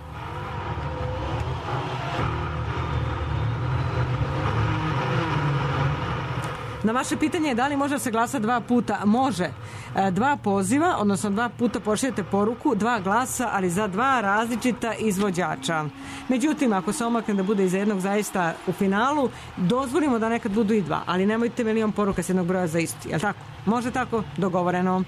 Na vaše pitanje je da li može da se glasa dva puta. Može. Dva poziva, odnosno dva puta pošaljete poruku, dva glasa, ali za dva različita izvođača. Međutim, ako se omakne da bude iza jednog zaista u finalu, dozvolimo da nekad budu i dva, ali nemojte milion poruka s jednog broja za isti. Jel tako? Može tako? Dogovoreno.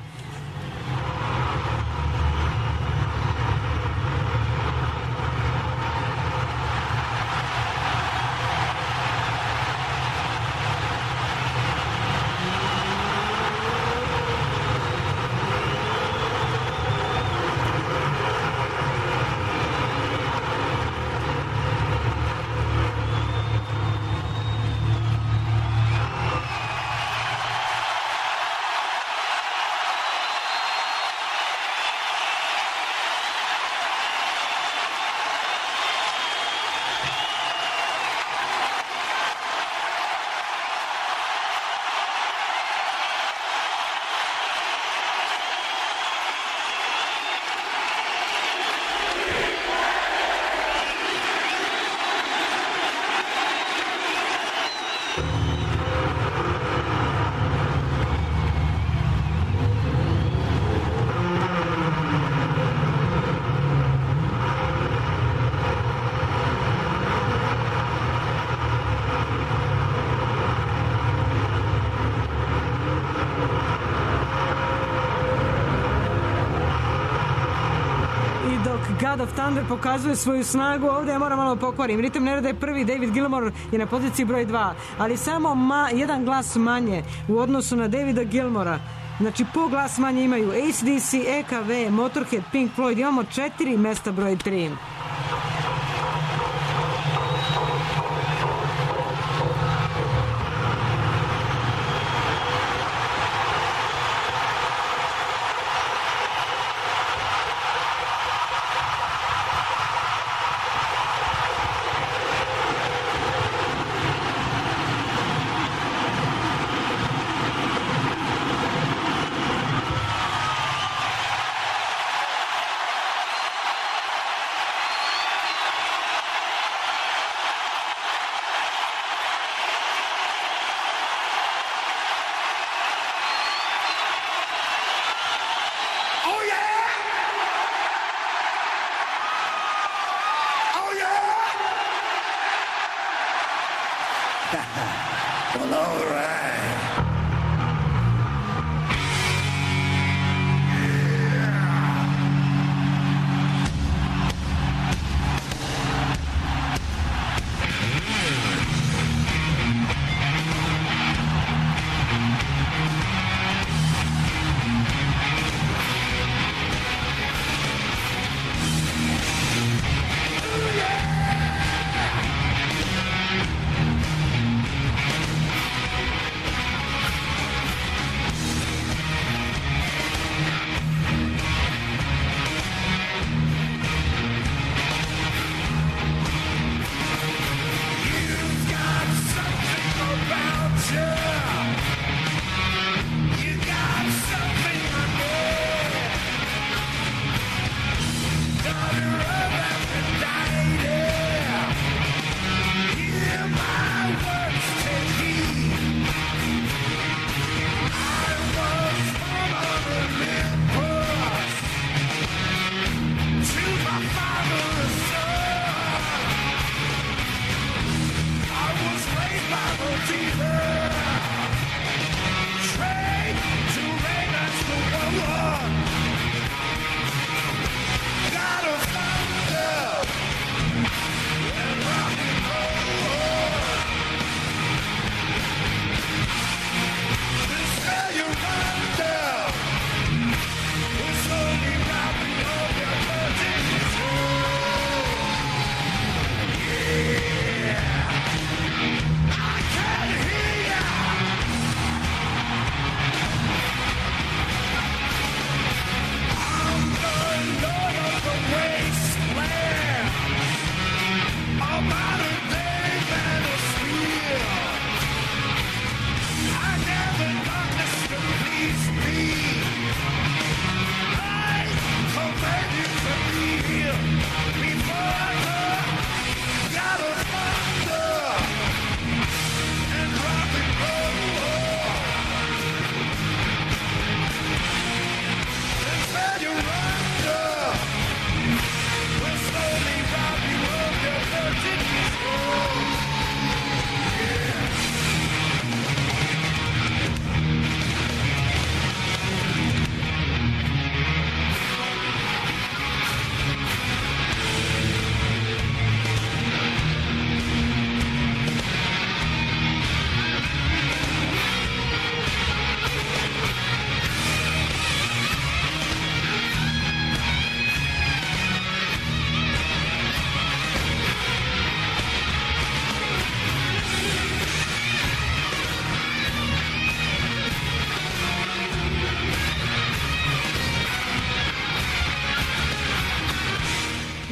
God of Thunder pokazuje svoju snagu. Ovdje ja moram malo pokvarim. Ritam nereda je prvi, David Gilmour je na poziciji broj dva, ali samo ma, jedan glas manje u odnosu na Davida Gilmoura. Znači po glas manje imaju A C D C, E K V, Motorhead, Pink Floyd. Imamo četiri mesta broj tri.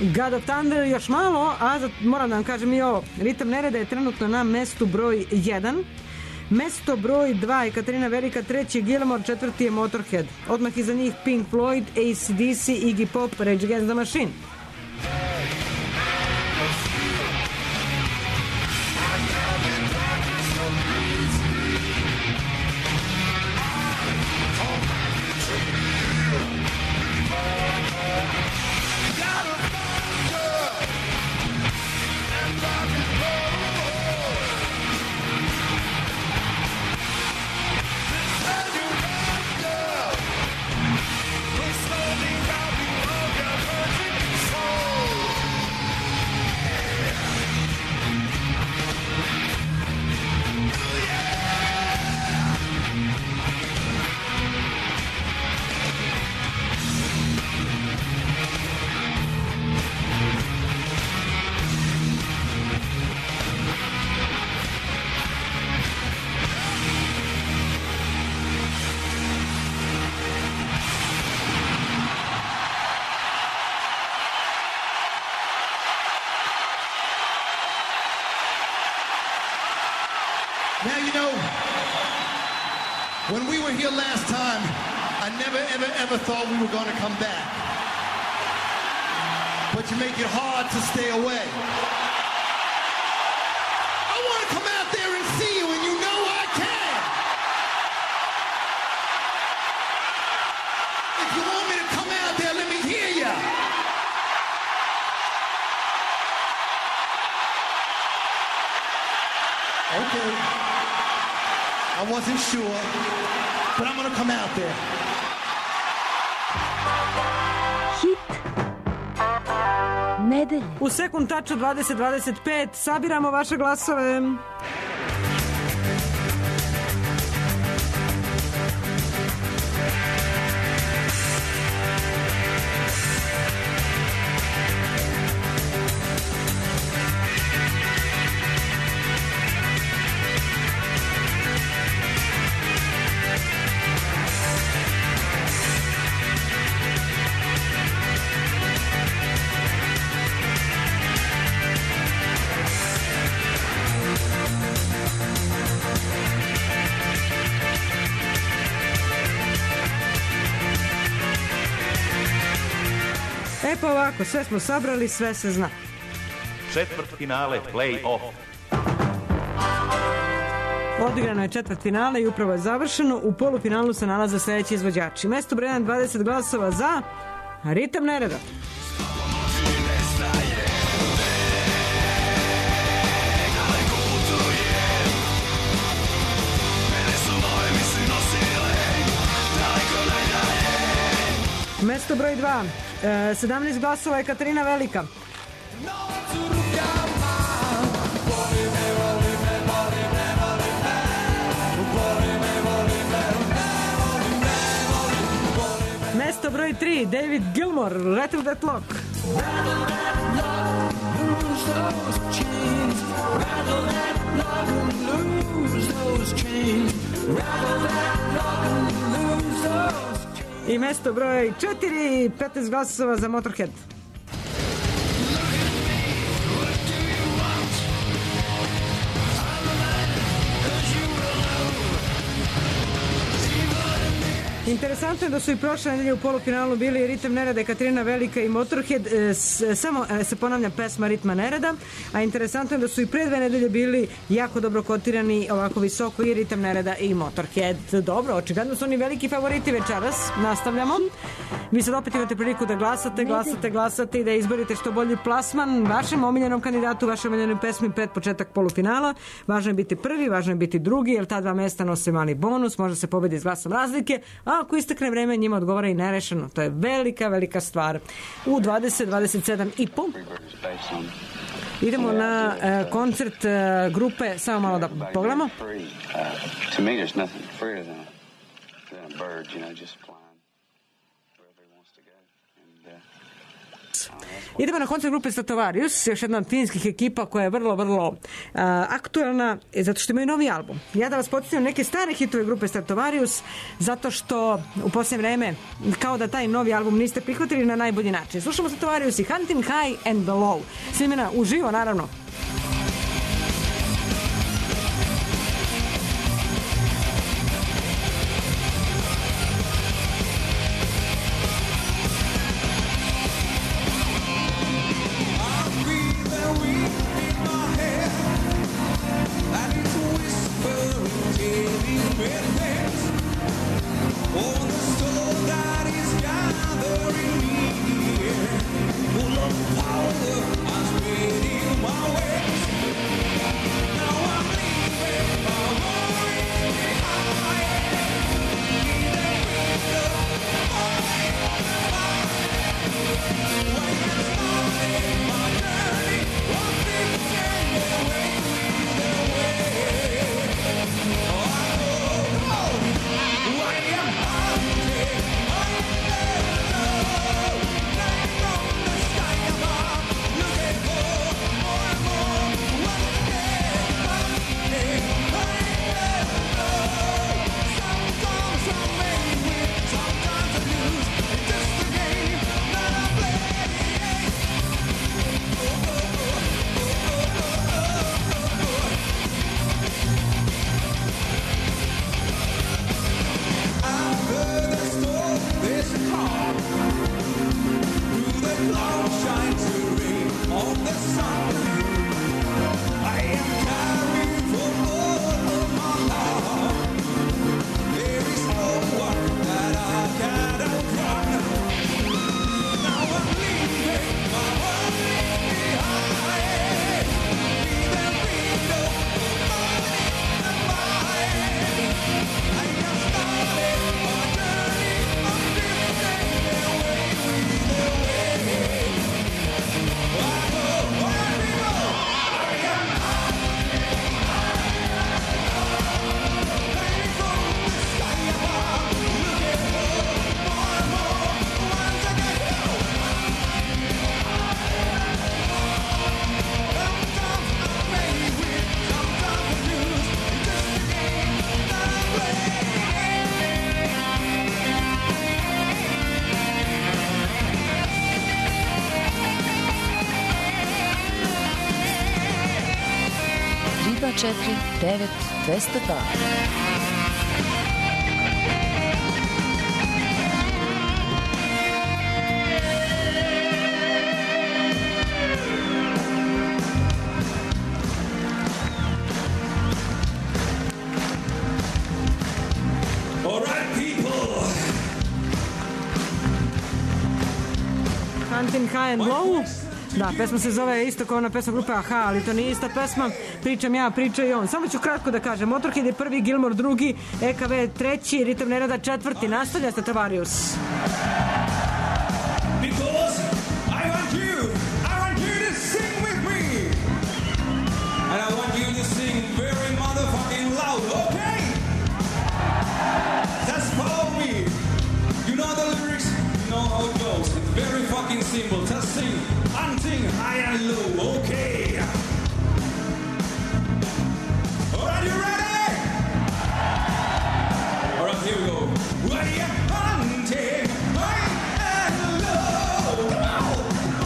God of Thunder još malo, a za, moram da vam kažem i ovo. Ritam nereda je trenutno na mestu broj jedan. Mesto broj dva je Katarina Velika, treći je Gilmore, četvrti je Motorhead. Odmah iza njih Pink Floyd, A C D C, Iggy Pop, Rage Against the Machine. Now, you know, when we were here last time, I never, ever, ever thought we were going to come back. But you make it hard to stay away. I want to come out there and see you, and you know I can. If you want me to come out there, let me hear you. Okay. I wasn't sure, but I'm gonna come out there. Hit nedelje. U sekund taču dvadeset dvadeset pet sabiramo vaše glasove. E pa ovako, sve smo sabrali, sve se zna. Četvrt finale, play-off. Odigrano je četvrt finale i upravo je završeno. U polufinalu se nalaze sledeći izvođači. Mesto broj jedan, dvadeset glasova za Ritam nereda. Mesto broj dva, sedamnaest glasova je Katarina Velika. Mesto broj tri, David Gilmour, Rattle That Lock. I mesto broj četiri, petnaest glasova za Motorhead. Interesantno je da su i prošle nedelje u polufinalu bili Ritam nereda, Katarina Velika i Motorhead, e, s, samo e, se ponavlja pesma Ritma nereda, a interesantno je da su i pre dve nedelje bili jako dobro kotirani ovako visoko i Ritam nereda i Motorhead. Dobro, očigledno su oni veliki favoriti večeras. Nastavljamo. Vi sad opet imate priliku da glasate, glasate, glasate i da izborite što bolji plasman vašem omiljenom kandidatu, vašoj omiljenoj pesmi pred početak polufinala. Važno je biti prvi, važno je biti drugi, jer ta dva mesta nose mali bonus, može se pobedi s glasom razlike, a ako istekne vreme njima odgovara i nerešeno. To je velika, velika stvar. U dvadeset dvadeset sedam i po idemo na uh, koncert uh, grupe, samo malo da pogledamo. To me there's nothing freer than a, than a bird, you know, just flying wherever he wants to go. And, uh, Idemo na koncert grupe Stratovarius, još jedna od finskih ekipa koja je vrlo, vrlo uh, aktuelna, zato što imaju novi album. Ja da vas podsjetim neke stare hitove grupe Stratovarius, zato što u posljednje vreme kao da taj novi album niste prihvatili na najbolji način. Slušamo Stratovarius i Hunting High and Low. Svimena uživo, naravno. četiri devet dvesta dva. Hunting High and Low. Da, pesma se zove isto kao ona pesma grupe Aha, ali to nije ista pesma. Pričam ja, priča i on. Samo ću kratko da kažem. Motorhead je prvi, Gilmore drugi, E K V treći, Ritam nerada četvrti. Nastavlja Stratovarius. Because I want you, I want you to sing with me. And I want you to sing very motherfucking loud, okay? Just follow me. You know the lyrics, you know how it goes. It's very fucking simple. Just sing, hunting high and low, okay? Alright, you ready? Alright, here we go. What are you hunting high and low? Come on!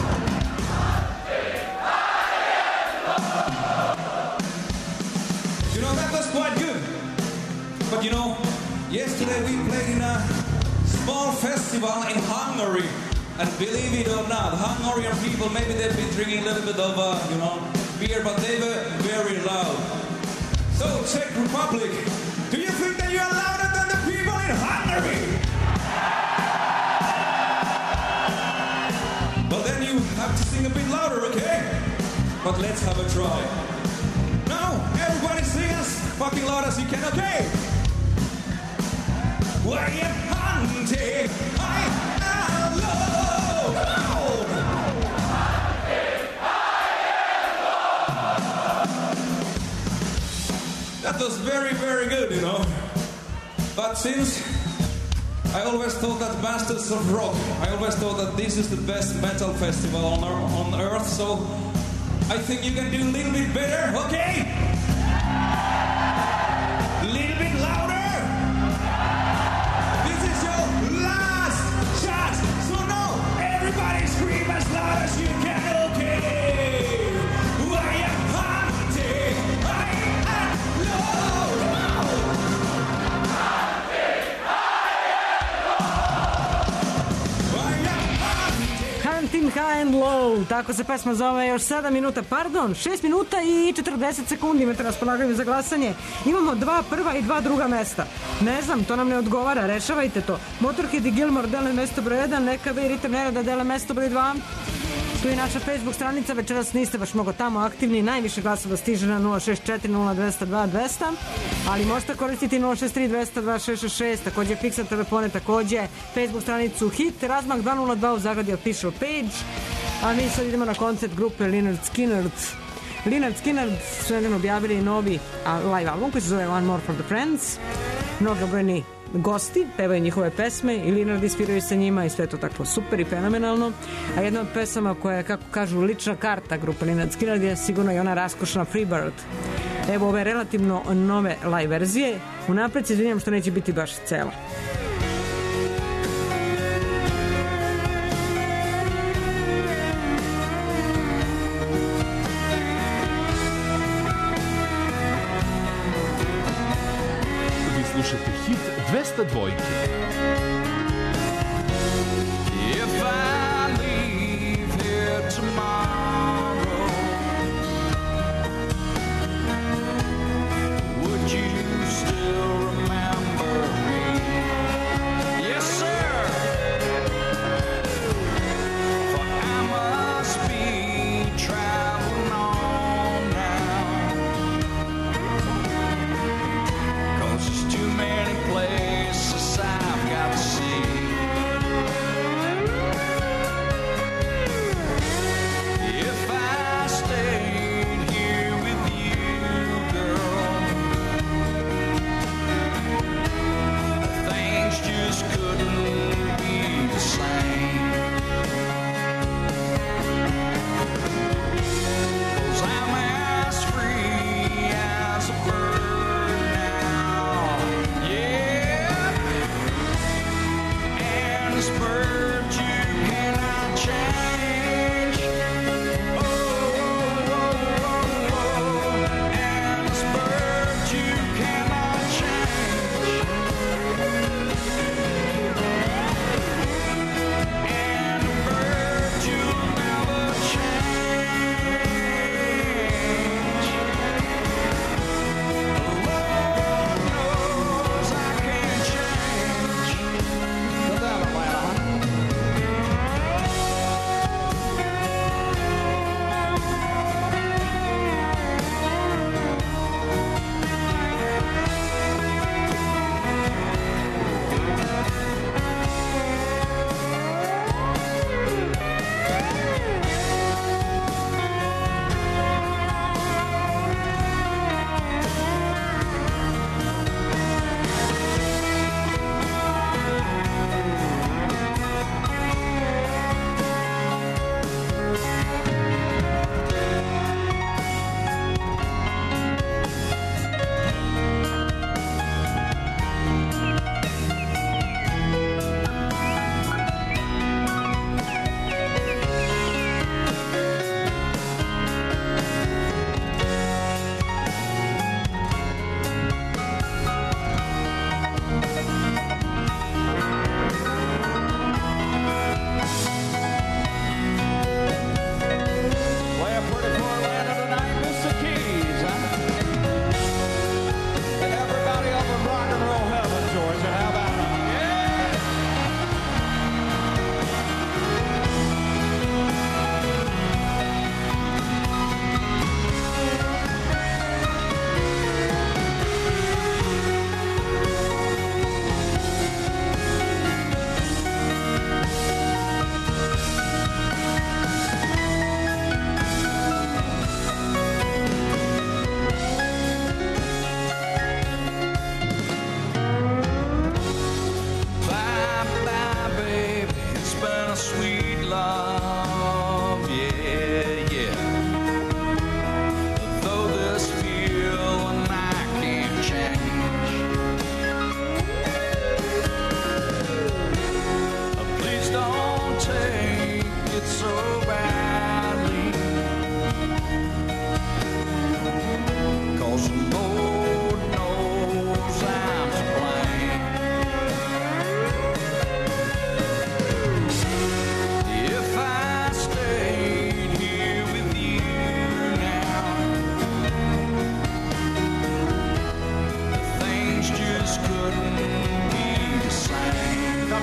You know, that was quite good. But you know, yesterday we played in a small festival in Hungary. And believe it or not, Hungarian people, maybe they've been drinking a little bit of, uh, you know, beer, but they were very loud. So, Czech Republic, do you think that you are louder than the people in Hungary? But then you have to sing a bit louder, okay? But let's have a try. Now, everybody sing as fucking loud as you can, okay? Why you hunting? I am low. Come on! That was very, very good, you know. But since I always thought that Bastards of Rock, I always thought that this is the best metal festival on, on earth, so I think you can do a little bit better, okay? A little bit louder. This is your last chance, so now everybody scream as loud as you can, okay? I am hunting, I am low. Hunting High and Low, tako se pesma zove. Još sedam minuta, pardon, šest minuta i četrdeset sekundi imate na raspolaganju za glasanje. Imamo dva prva i dva druga mesta. Ne znam, to nam ne odgovara, rešavajte to. Motorhead i Gilmore dele mesto broj jedan, neka vi ritam nerada dele mesto broj dva. Tu je naša Facebook stranica, večeras niste baš mnogo tamo aktivni, najviše glasova stiže na nula šest četiri nula dva nula dva dva nula nula, ali možete koristiti nula šest tri dva nula dva šest šest šest, takođe fiksat telefone, takođe Facebook stranicu Hit, razmak dva nula dva u zagradi official page, a mi sad idemo na koncert grupe Lynyrd Skynyrd. Lynyrd Skynyrd su nedavno objavili novi live album koji se zove One More for the Friends, mnogobrojni gosti pevaju njihove pesme i Lynyrd ispiraju sa njima i sve to tako super i fenomenalno, a jedna od pesama koja je, kako kažu, lična karta grupe Lynyrd Skynyrd je sigurno i ona raskošna Freebird. Evo ove relativno nove live verzije, unapred se izvinjam što neće biti baš cela. Slušajte hit dvesta dva. If I leave here tomorrow, would you still remember me? Yes, sir. For I must be traveling on now, 'cause there's too many places I've got to see. If I stayed here with you, girl, things just couldn't be the same. 'Cause I'm as free as a bird now, yeah. And this bird you cannot change. Oh, oh, oh, oh. And this bird you cannot change. And a bird you'll never change. Lord knows I can't change. Put that away, huh?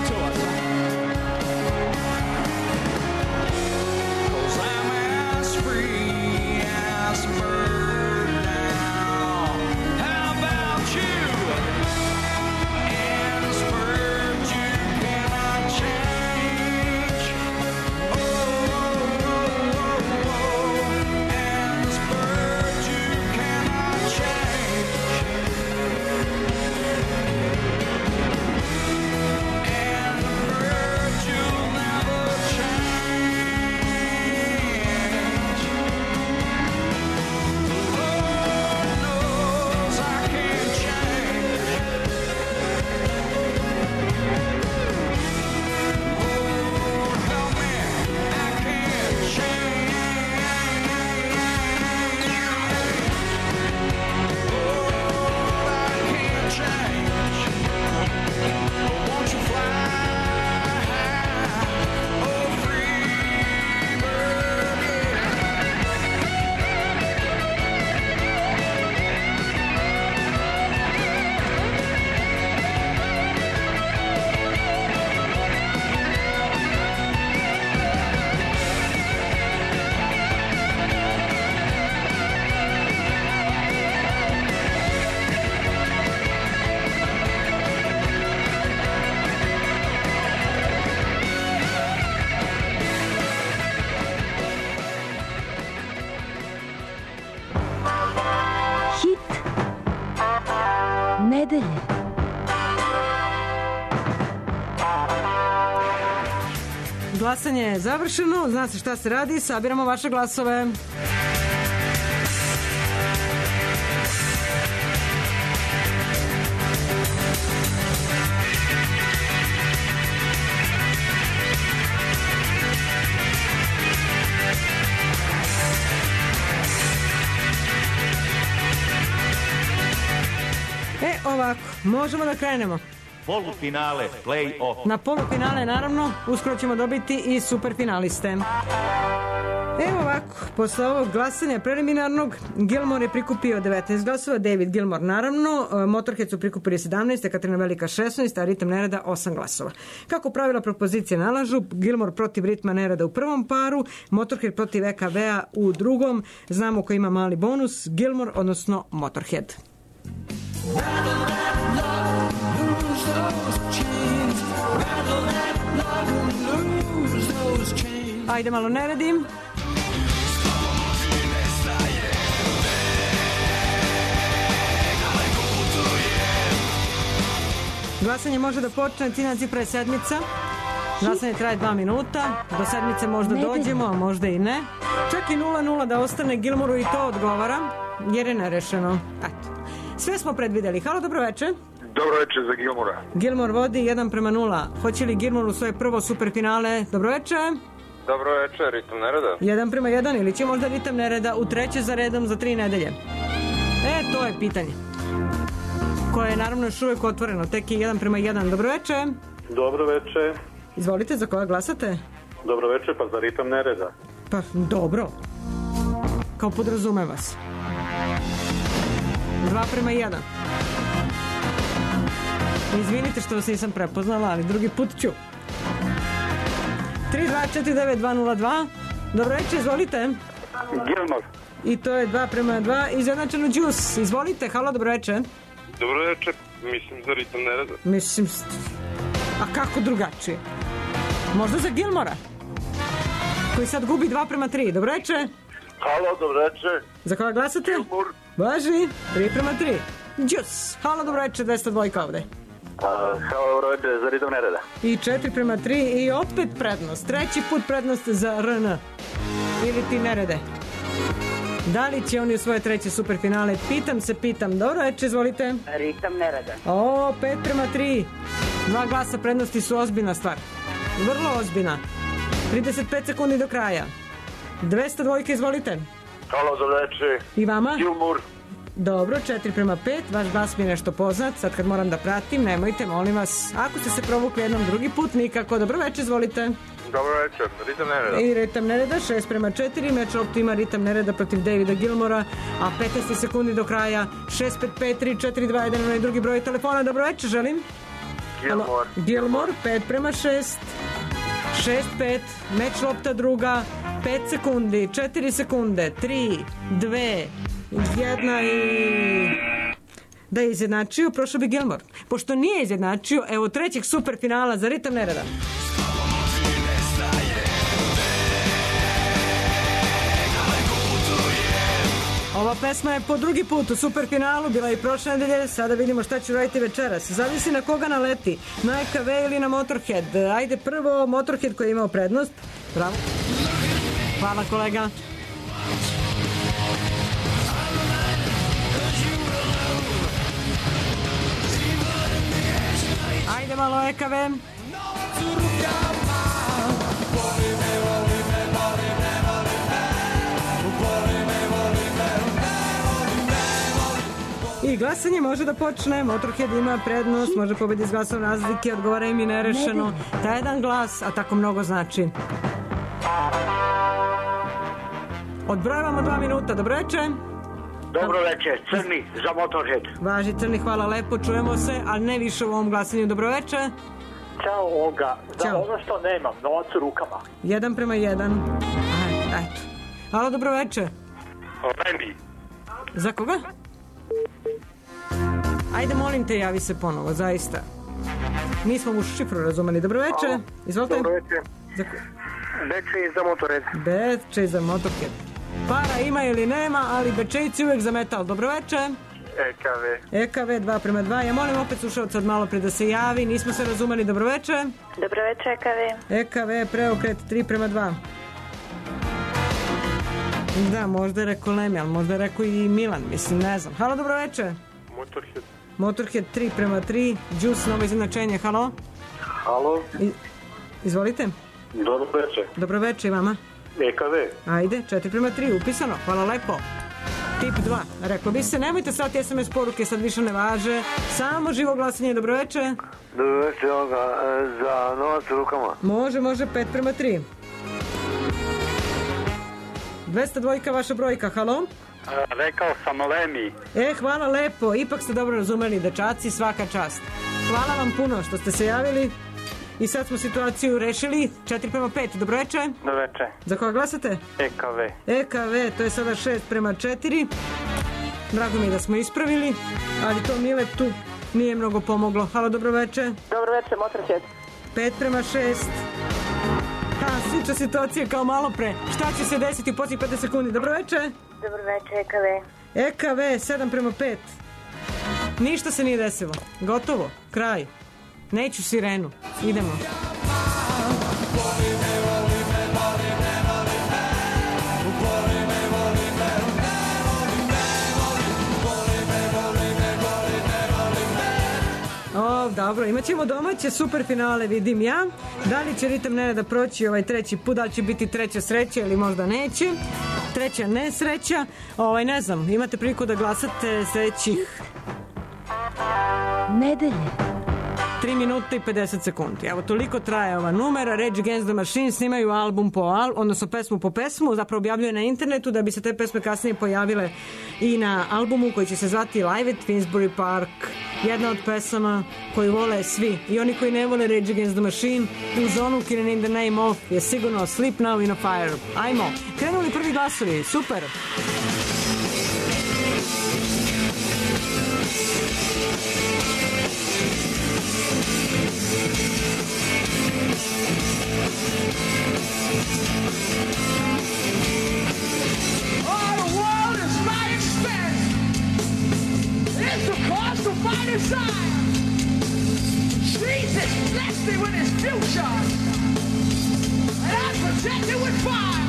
čuvata. Cause I'm as free as a bird now. How about you? As bird you cannot change. Oh, oh, oh, oh, oh. As bird you cannot change. And bird you'll never change. Lord knows I can't change. Lord help me, I can't change. Lord, I can't change. Won't you fly? Oh, free bird, Hit nedelje. Glasanje je završeno, zna se šta se radi, sabiramo vaše glasove. E, ovako, možemo da krenemo. Polufinale play-off. Na polufinale, naravno, uskoro ćemo dobiti i superfinaliste. Evo ovako, posle ovog glasanja preliminarnog, Gilmore je prikupio devetnaest glasova, David Gilmore naravno, Motorhead su prikupili sedamnaest, Katarina Velika šesnaest, a Ritam nereda osam glasova. Kako pravila propozicije nalažu, Gilmore protiv Ritma nereda u prvom paru, Motorhead protiv E K V-a u drugom, znamo ko ima mali bonus, Gilmore, odnosno Motorhead. Rattle that love, lose those chains. Rattle that love and lose those chains. Ajde malo ne redim. Glasanje može da počne, ciljna cifra je sedmica. Glasanje traje dva minuta. Do sedmice možda dođemo, a možda i ne. Čak i nula nula da ostane Gilmoru i to odgovara, jer je nerešeno. Eto. Sve smo predvideli. Halo, dobro večer. Dobro večer za Gilmora. Gilmore vodi jedan prema nula. Hoće li Gilmore u svoje prvo superfinale? Dobro večer. Dobro večer, Ritam nereda. Jedan prema jedan ili će možda Ritam nereda u treće za redom za tri nedelje? E, to je pitanje. Koje je naravno još uvijek otvoreno. Tek je jedan prema jedan. Dobro večer. Dobro večer. Izvolite, za koga glasate? Dobro večer, pa za Ritam nereda. Pa, dobro. Kao podrazumeva se. Dva prema jedan. Izvinite što vas nisam prepoznala, ali drugi put ću. tri dva četiri devet dva nula dva. Dobro večer, izvolite. Gilmore. I to je dva prema dva. Izjednačeno Juice. Izvolite, halo, dobro večer. Dobro večer, mislim za Ritam nereda. Mislim, a kako drugačije? Možda za Gilmora, koji sad gubi dva prema tri. Dobro večer. Halo, dobro večer. Za koga glasate? Gilmore. Važi, tri prema tri. Juice. Halo, dobro večer, dvesta dva ovde. Uh, halo, dobro večer za Ritam nereda. I četiri prema tri i opet prednost. Treći put prednost za R N. Ili ti nerede. Da li će oni u svoje treće superfinale? Pitam se, pitam. Dobro večer, izvolite. Ritam nereda. O, pet prema tri. Dva glasa prednosti su ozbiljna stvar. Vrlo ozbiljna. trideset pet sekundi do kraja. dvesta dva, izvolite. Halo, dobro večer. I vama? Gilmore. Dobro, četiri prema pet, vaš glas mi je nešto poznat, sad kad moram da pratim, nemojte, molim vas, ako ste se provukli jednom drugi put, nikako. Dobro večer, izvolite. Dobro večer, Ritam nereda. I Ritam nereda, šest prema četiri, meč optima Ritam nereda protiv Davida Gilmora, a petnaest sekundi do kraja, šest pet pet tri četiri dva jedan, onaj drugi broj telefona. Dobro večer, želim. Gilmore. Gilmore, pet prema šest. šest pet, meč lopta druga, pet sekundi, četiri sekunde, tri, dve, jedna i... Da je izjednačio, prošao bi Gilmore. Pošto nije izjednačio, evo trećeg superfinala za Ritam nereda. Ova pesma je po drugi put u superfinalu, bila i prošle nedelje, sada vidimo šta ću raditi večeras. Zavisi na koga naleti, na E K V ili na Motorhead. Ajde prvo Motorhead koji je imao prednost. Bravo. Hvala kolega. Ajde malo E K V. I glasanje može da počne, Motorhead ima prednost, može pobedi s glasom razlike, odgovara im i nerešeno. Taj jedan glas, a tako mnogo znači. Odbrojavamo dva minuta, dobro večer. Dobro večer, Crni za Motorhead. Važi Crni, hvala lepo, čujemo se, ali ne više u ovom glasanju, dobro večer. Ćao Olga, za Ćao. ono što nemam, novac u rukama. Jedan prema jedan. Aj, eto. Halo, dobro večer. Remi. Za koga? Ajde, molim te, javi se ponovo, zaista. Nismo mu šifru razumeli. Dobro večer. Izvolite. Dobro večer. Za... Bečej za Motorhead. Bečej za Motorhead. Para ima ili nema, ali Bečejci uvek za metal. Dobro večer. E K V. E K V dva prema dva. Ja molim opet slušalca od malo pre da se javi. Nismo se razumeli. Dobro večer. Dobro večer, E K V. E K V preokret tri prema dva. Da, možda je rekao Lemi, ali možda je rekao i Milan. Mislim, ne znam. Halo, dobro večer. Motorhead. Motorhead tri prema tri. Juice, novo izjednačenje. Halo. Halo. I, izvolite. Dobro večer. Dobro večer i vama. E K V. Ajde, četiri prema tri, upisano. Hvala lepo. Tip dva. Rekao bi se, nemojte slati S M S poruke, sad više ne važe. Samo živo glasanje. Dobro večer. Dobro večer, Olga, za novac u rukama. Može, može, pet prema tri. dvesta dvojka, vaša brojka. Halo. Rekao sam Lemi. E, hvala lepo. Ipak ste dobro razumeli, dečaci, svaka čast. Hvala vam puno što ste se javili. I sad smo situaciju rešili. četiri prema pet. Dobro večer. Dobro večer. Za koga glasate? E K V. E K V, to je sada šest prema četiri. Drago mi je da smo ispravili, ali to Miletu nije mnogo pomoglo. Halo, dobro večer. Dobro večer, Motorhead. pet prema šest. Ha, slična situacija kao malo pre. Šta će se desiti u posljednjih petnaest sekundi? Dobro večer. Dobro večer, E K V. E K V, sedam prema pet. Ništa se nije desilo. Gotovo. Kraj. Neću sirenu. Idemo. O, dobro, imat ćemo domaće superfinale, vidim ja. Da li će Ritam nereda proći ovaj treći put, da li će biti treća sreća ili možda neće. Treća nesreća. Ovaj, ne znam, imate priliku da glasate sledećih nedelje. tri minuta i pedeset sekundi. Evo, toliko traje ova numera. Rage Against the Machine snimaju album po album, odnosno pesmu po pesmu, zapravo objavljuje na internetu da bi se te pesme kasnije pojavile i na albumu koji će se zvati Live at Finsbury Park. Jedna od pesama koju vole svi. I oni koji ne vole Rage Against the Machine, uz onu Killing in the Name of je sigurno Sleep Now in a Fire. Ajmo. Krenuli prvi glasovi. Super. All the world is my expense. It's the cost of my desire. Jesus bless me with his future, and I protect it with fire.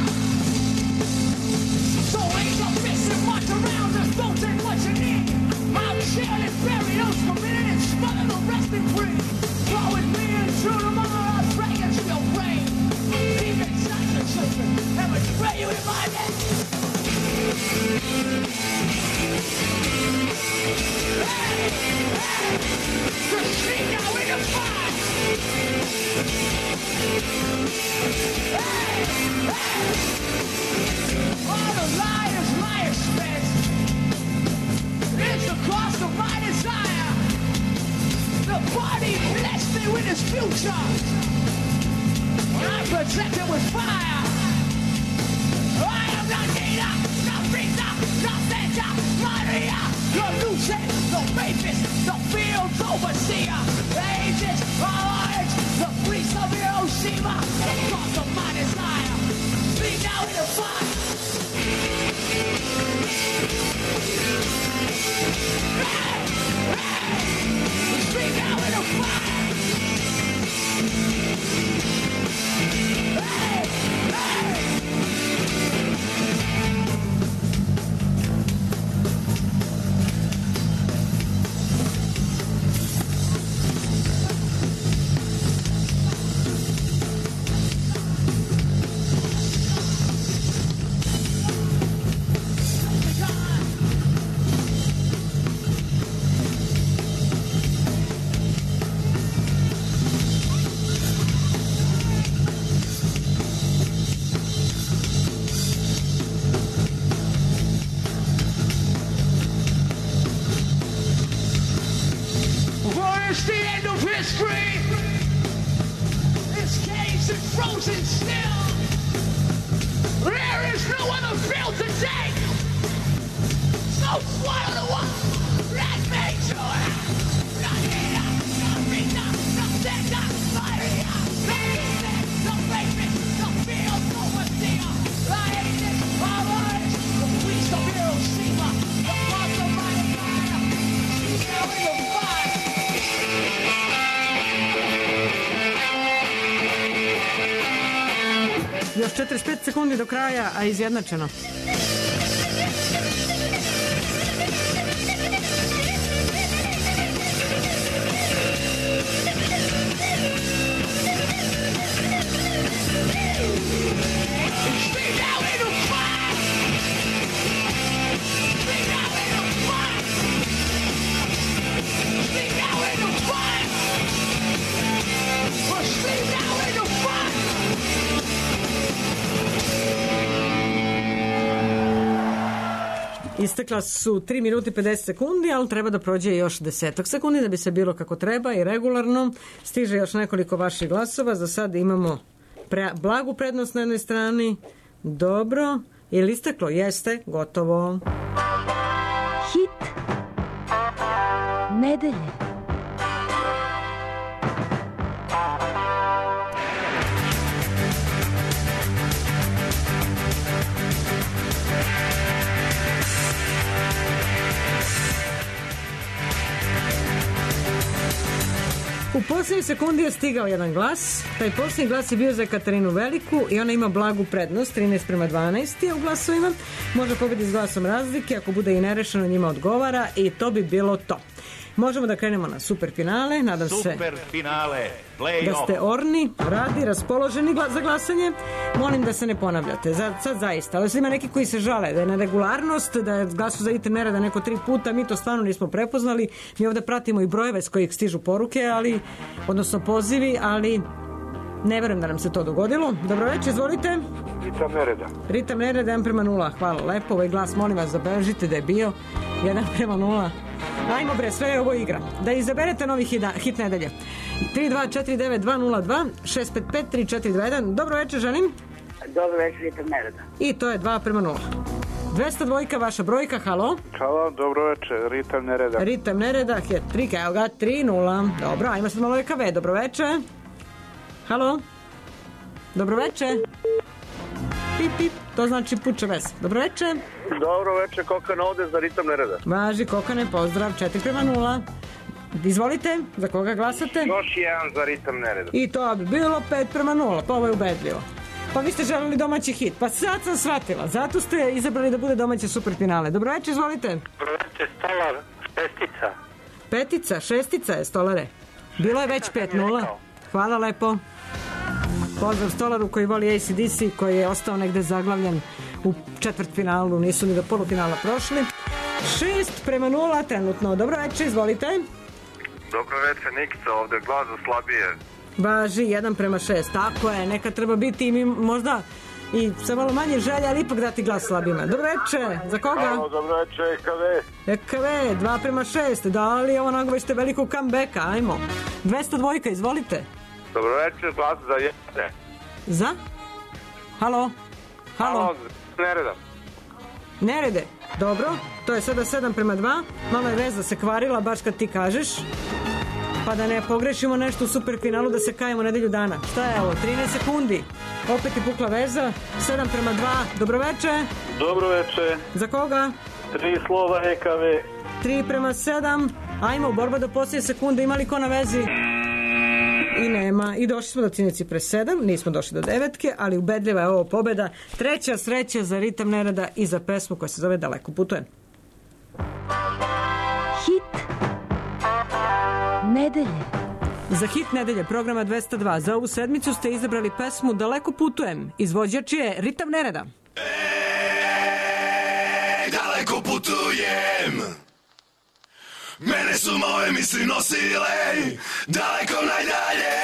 So ain't no missing much around this, don't take what you need. I'm sharing burials, committed and smothered the rest in free. Flow with me into the mother, I pray into your brain. Deep inside your children, and betray you in my name. Hey, hey, the street now in the fire. Hey, hey, all the light is my expense. It's the cost of my desire. The party Daddy blessed me with his future. I'm protected with fire. I am not Nina, no Rita, no Santa Maria, no Lucy, no Mavis, no Fields Overseer, the ages, all age, the priest of Hiroshima, the cause of my desire. Speak now in the fire. Hey, hey, speak now in the fire. Hey, hey. It's the end of history. It's caged and frozen still. There is no other field to take. So swallow the one that made you out. No Nina, no Rita, no Santa Maria, no Lucy, no Mavis, no Fields Overseer. The ages of age, the priest of Hiroshima, the boss of my empire. She's now in the fire. Još četrdeset pet sekundi do kraja, a izjednačeno. Istekla su tri minuti pedeset sekundi, ali treba da prođe još desetak sekundi da bi se bilo kako treba i regularno. Stiže još nekoliko vaših glasova. Za sad imamo pre, blagu prednost na jednoj strani. Dobro. Ili isteklo? Jeste. Gotovo. Hit nedelje. U posljednjoj sekundi je stigao jedan glas. Taj posljednji glas je bio za Katarinu Veliku i ona ima blagu prednost, trinaest prema dvanaest je u glasovima. Može pobediti s glasom razlike, ako bude i nerešeno njima odgovara i to bi bilo to. Možemo da krenemo na super finale, nadam se Super finale, play da ste orni, radi, raspoloženi gla- za glasanje. Molim da se ne ponavljate, za, sad zaista. Ali ima neki koji se žale da je na regularnost, da je glasu za Iter nereda neko tri puta, mi to stvarno nismo prepoznali. Mi ovde pratimo i brojeve s kojih stižu poruke, ali, odnosno pozivi, ali ne verujem da nam se to dogodilo. Dobro večer, izvolite. Ritam nereda. Ritam nereda, jedan prema nula. Hvala lepo, ovaj glas molim vas zabeležite da je bio jedan prema nula. Ajmo bre, sve je ovo igra. Da izaberete novi hit, hit nedelje. tri dva četiri devet dva nula dva šest pet pet tri četiri dva jedan. Dobro večer, želim. Dobro večer, Ritam nereda. I to je dva prema nula. dvesta dva vaša brojka, halo. Halo, dobro večer, Ritam nereda. Ritam nereda, hit tri, evo ga, tri nula. Dobro, ajmo sad malo E K V, dobro večer. Halo. Dobro večer. Pip, pip, to znači puče ves. Dobro večer. Dobro večer, Kokana ovde za Ritam nereda. Važi, Kokane, pozdrav, četiri prema nula. Izvolite, za koga glasate? Još jedan za Ritam nereda. I to bi bilo pet prema nula, pa ovo je ubedljivo. Pa vi ste želeli domaći hit, pa sad sam shvatila, zato ste izabrali da bude domaće super finale. Dobro večer, izvolite. Dobro večer, Stolar, Pestica. Petica, šestica je, Stolare. Bilo je već pet nula. Hvala lepo. Pozdrav Stolaru koji voli A C D C, koji je ostao negde zaglavljen u četvrt finalu, nisu ni do polufinala prošli. šest prema nula trenutno. Dobro večer, izvolite. Dobro večer, Nikica ovde, glas za slabije. Važi, jedan prema šest, tako je, neka treba biti i mi možda i sa malo manje želja, ali ipak dati glas slabima. Dobro veče, za koga? Halo, dobro večer, E K V. E K V, dva prema šest, da li ovo nagovešte velikog comebacka, ajmo. dvesta dva, izvolite. Dobro večer, glas za jeste. Za? Halo? Halo? Halo, neredam. Nerede, dobro, to je sada sedam prema dva, malo je veza se kvarila, baš kad ti kažeš, pa da ne pogrešimo nešto u superfinalu da se kajemo nedelju dana. Šta je ovo, trinaest sekundi, opet je pukla veza, sedam prema dva, dobroveče. Dobro večer. Za koga? Tri slova E K V. tri prema sedam, ajmo, borba do posljednje sekunde, ima li ko na vezi? I nema. I došli smo do cinici pre sedam, nismo došli do devetke, ali ubedljiva je ovo pobeda. Treća sreća za ritam nereda i za pesmu koja se zove Daleko putujem. Hit nedelje. Za hit nedelje programa dvesta dva za ovu sedmicu ste izabrali pesmu Daleko putujem. Izvođač je Ritam nereda. Ej, daleko putujem, mene su moje misli nosile daleko najdalje.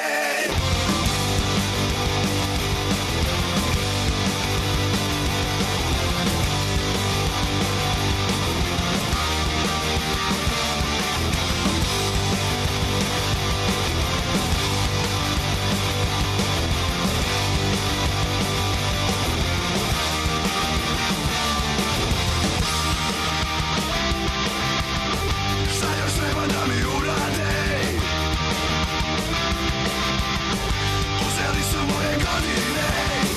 Šta još treba da mi urade? Uzeli su moje godine,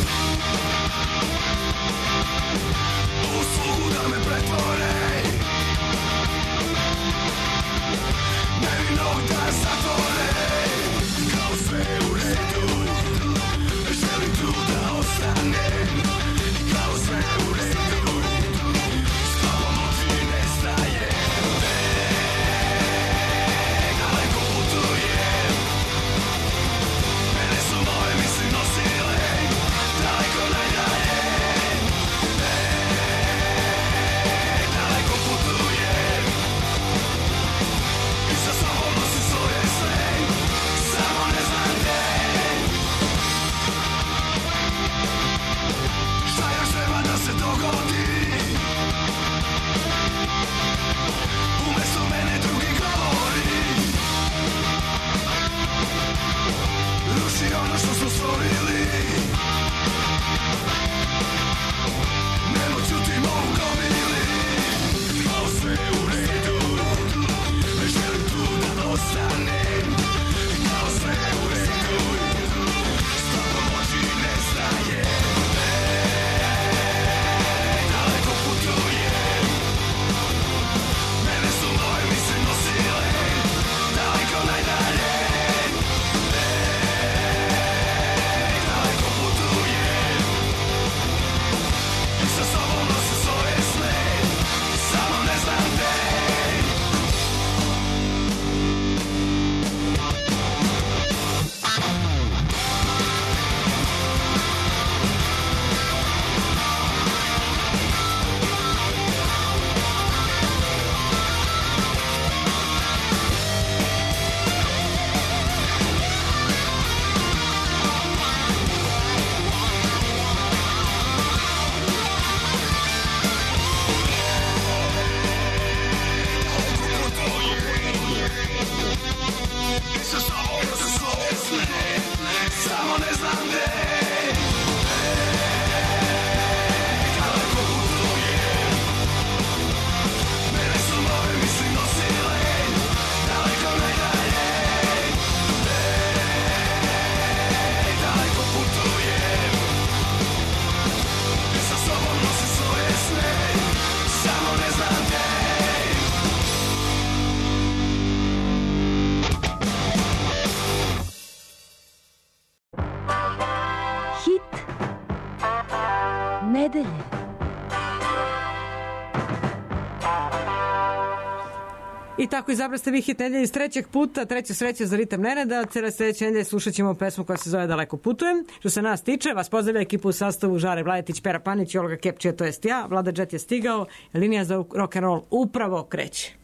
u slugu da me pretvore, nevinog da zatvore. Kao sve u redu, želim tu da ostanem. Kao sve u redu, s tobom oči nestajem. Daleko putujem, mene su moje misli nosile daleko najdalje. Daleko putujem i sa sobom nosim svoje sne, samo ne znam gde. Šta još treba da se dogodi? Umesto mene drugi govori, ruši ono što smo stvorili. Nemo čutimo u gomili. Kao sve u redu, želim tu da ostanem. Kao sve u redu, s tobom oči nestajem. Daleko putujem, mene su moje misli nosile daleko najdalje. Daleko putujem i sa sobom nosim svoje sne, samo ne znam gde. I sa sobom nosim svoje sne, samo ne znam gde. Daleko putujem, mene su moje misli nosile daleko najdalje. Daleko putujem i sa sobom nosim svoje sne, samo ne znam gde. Hit nedelje. I tako izabraste vi hit nedelje iz trećeg puta, treća sreća za ritam nereda. Cele sledeće nedelje slušat ćemo pesmu koja se zove Daleko putujem. Što se nas tiče, vas pozdravlja ekipu u sastavu Žare Vladetić, Pera Panić i Olga Kepčija, to jest ja. Vlada Džet je stigao, linija za rock'n'roll upravo kreće.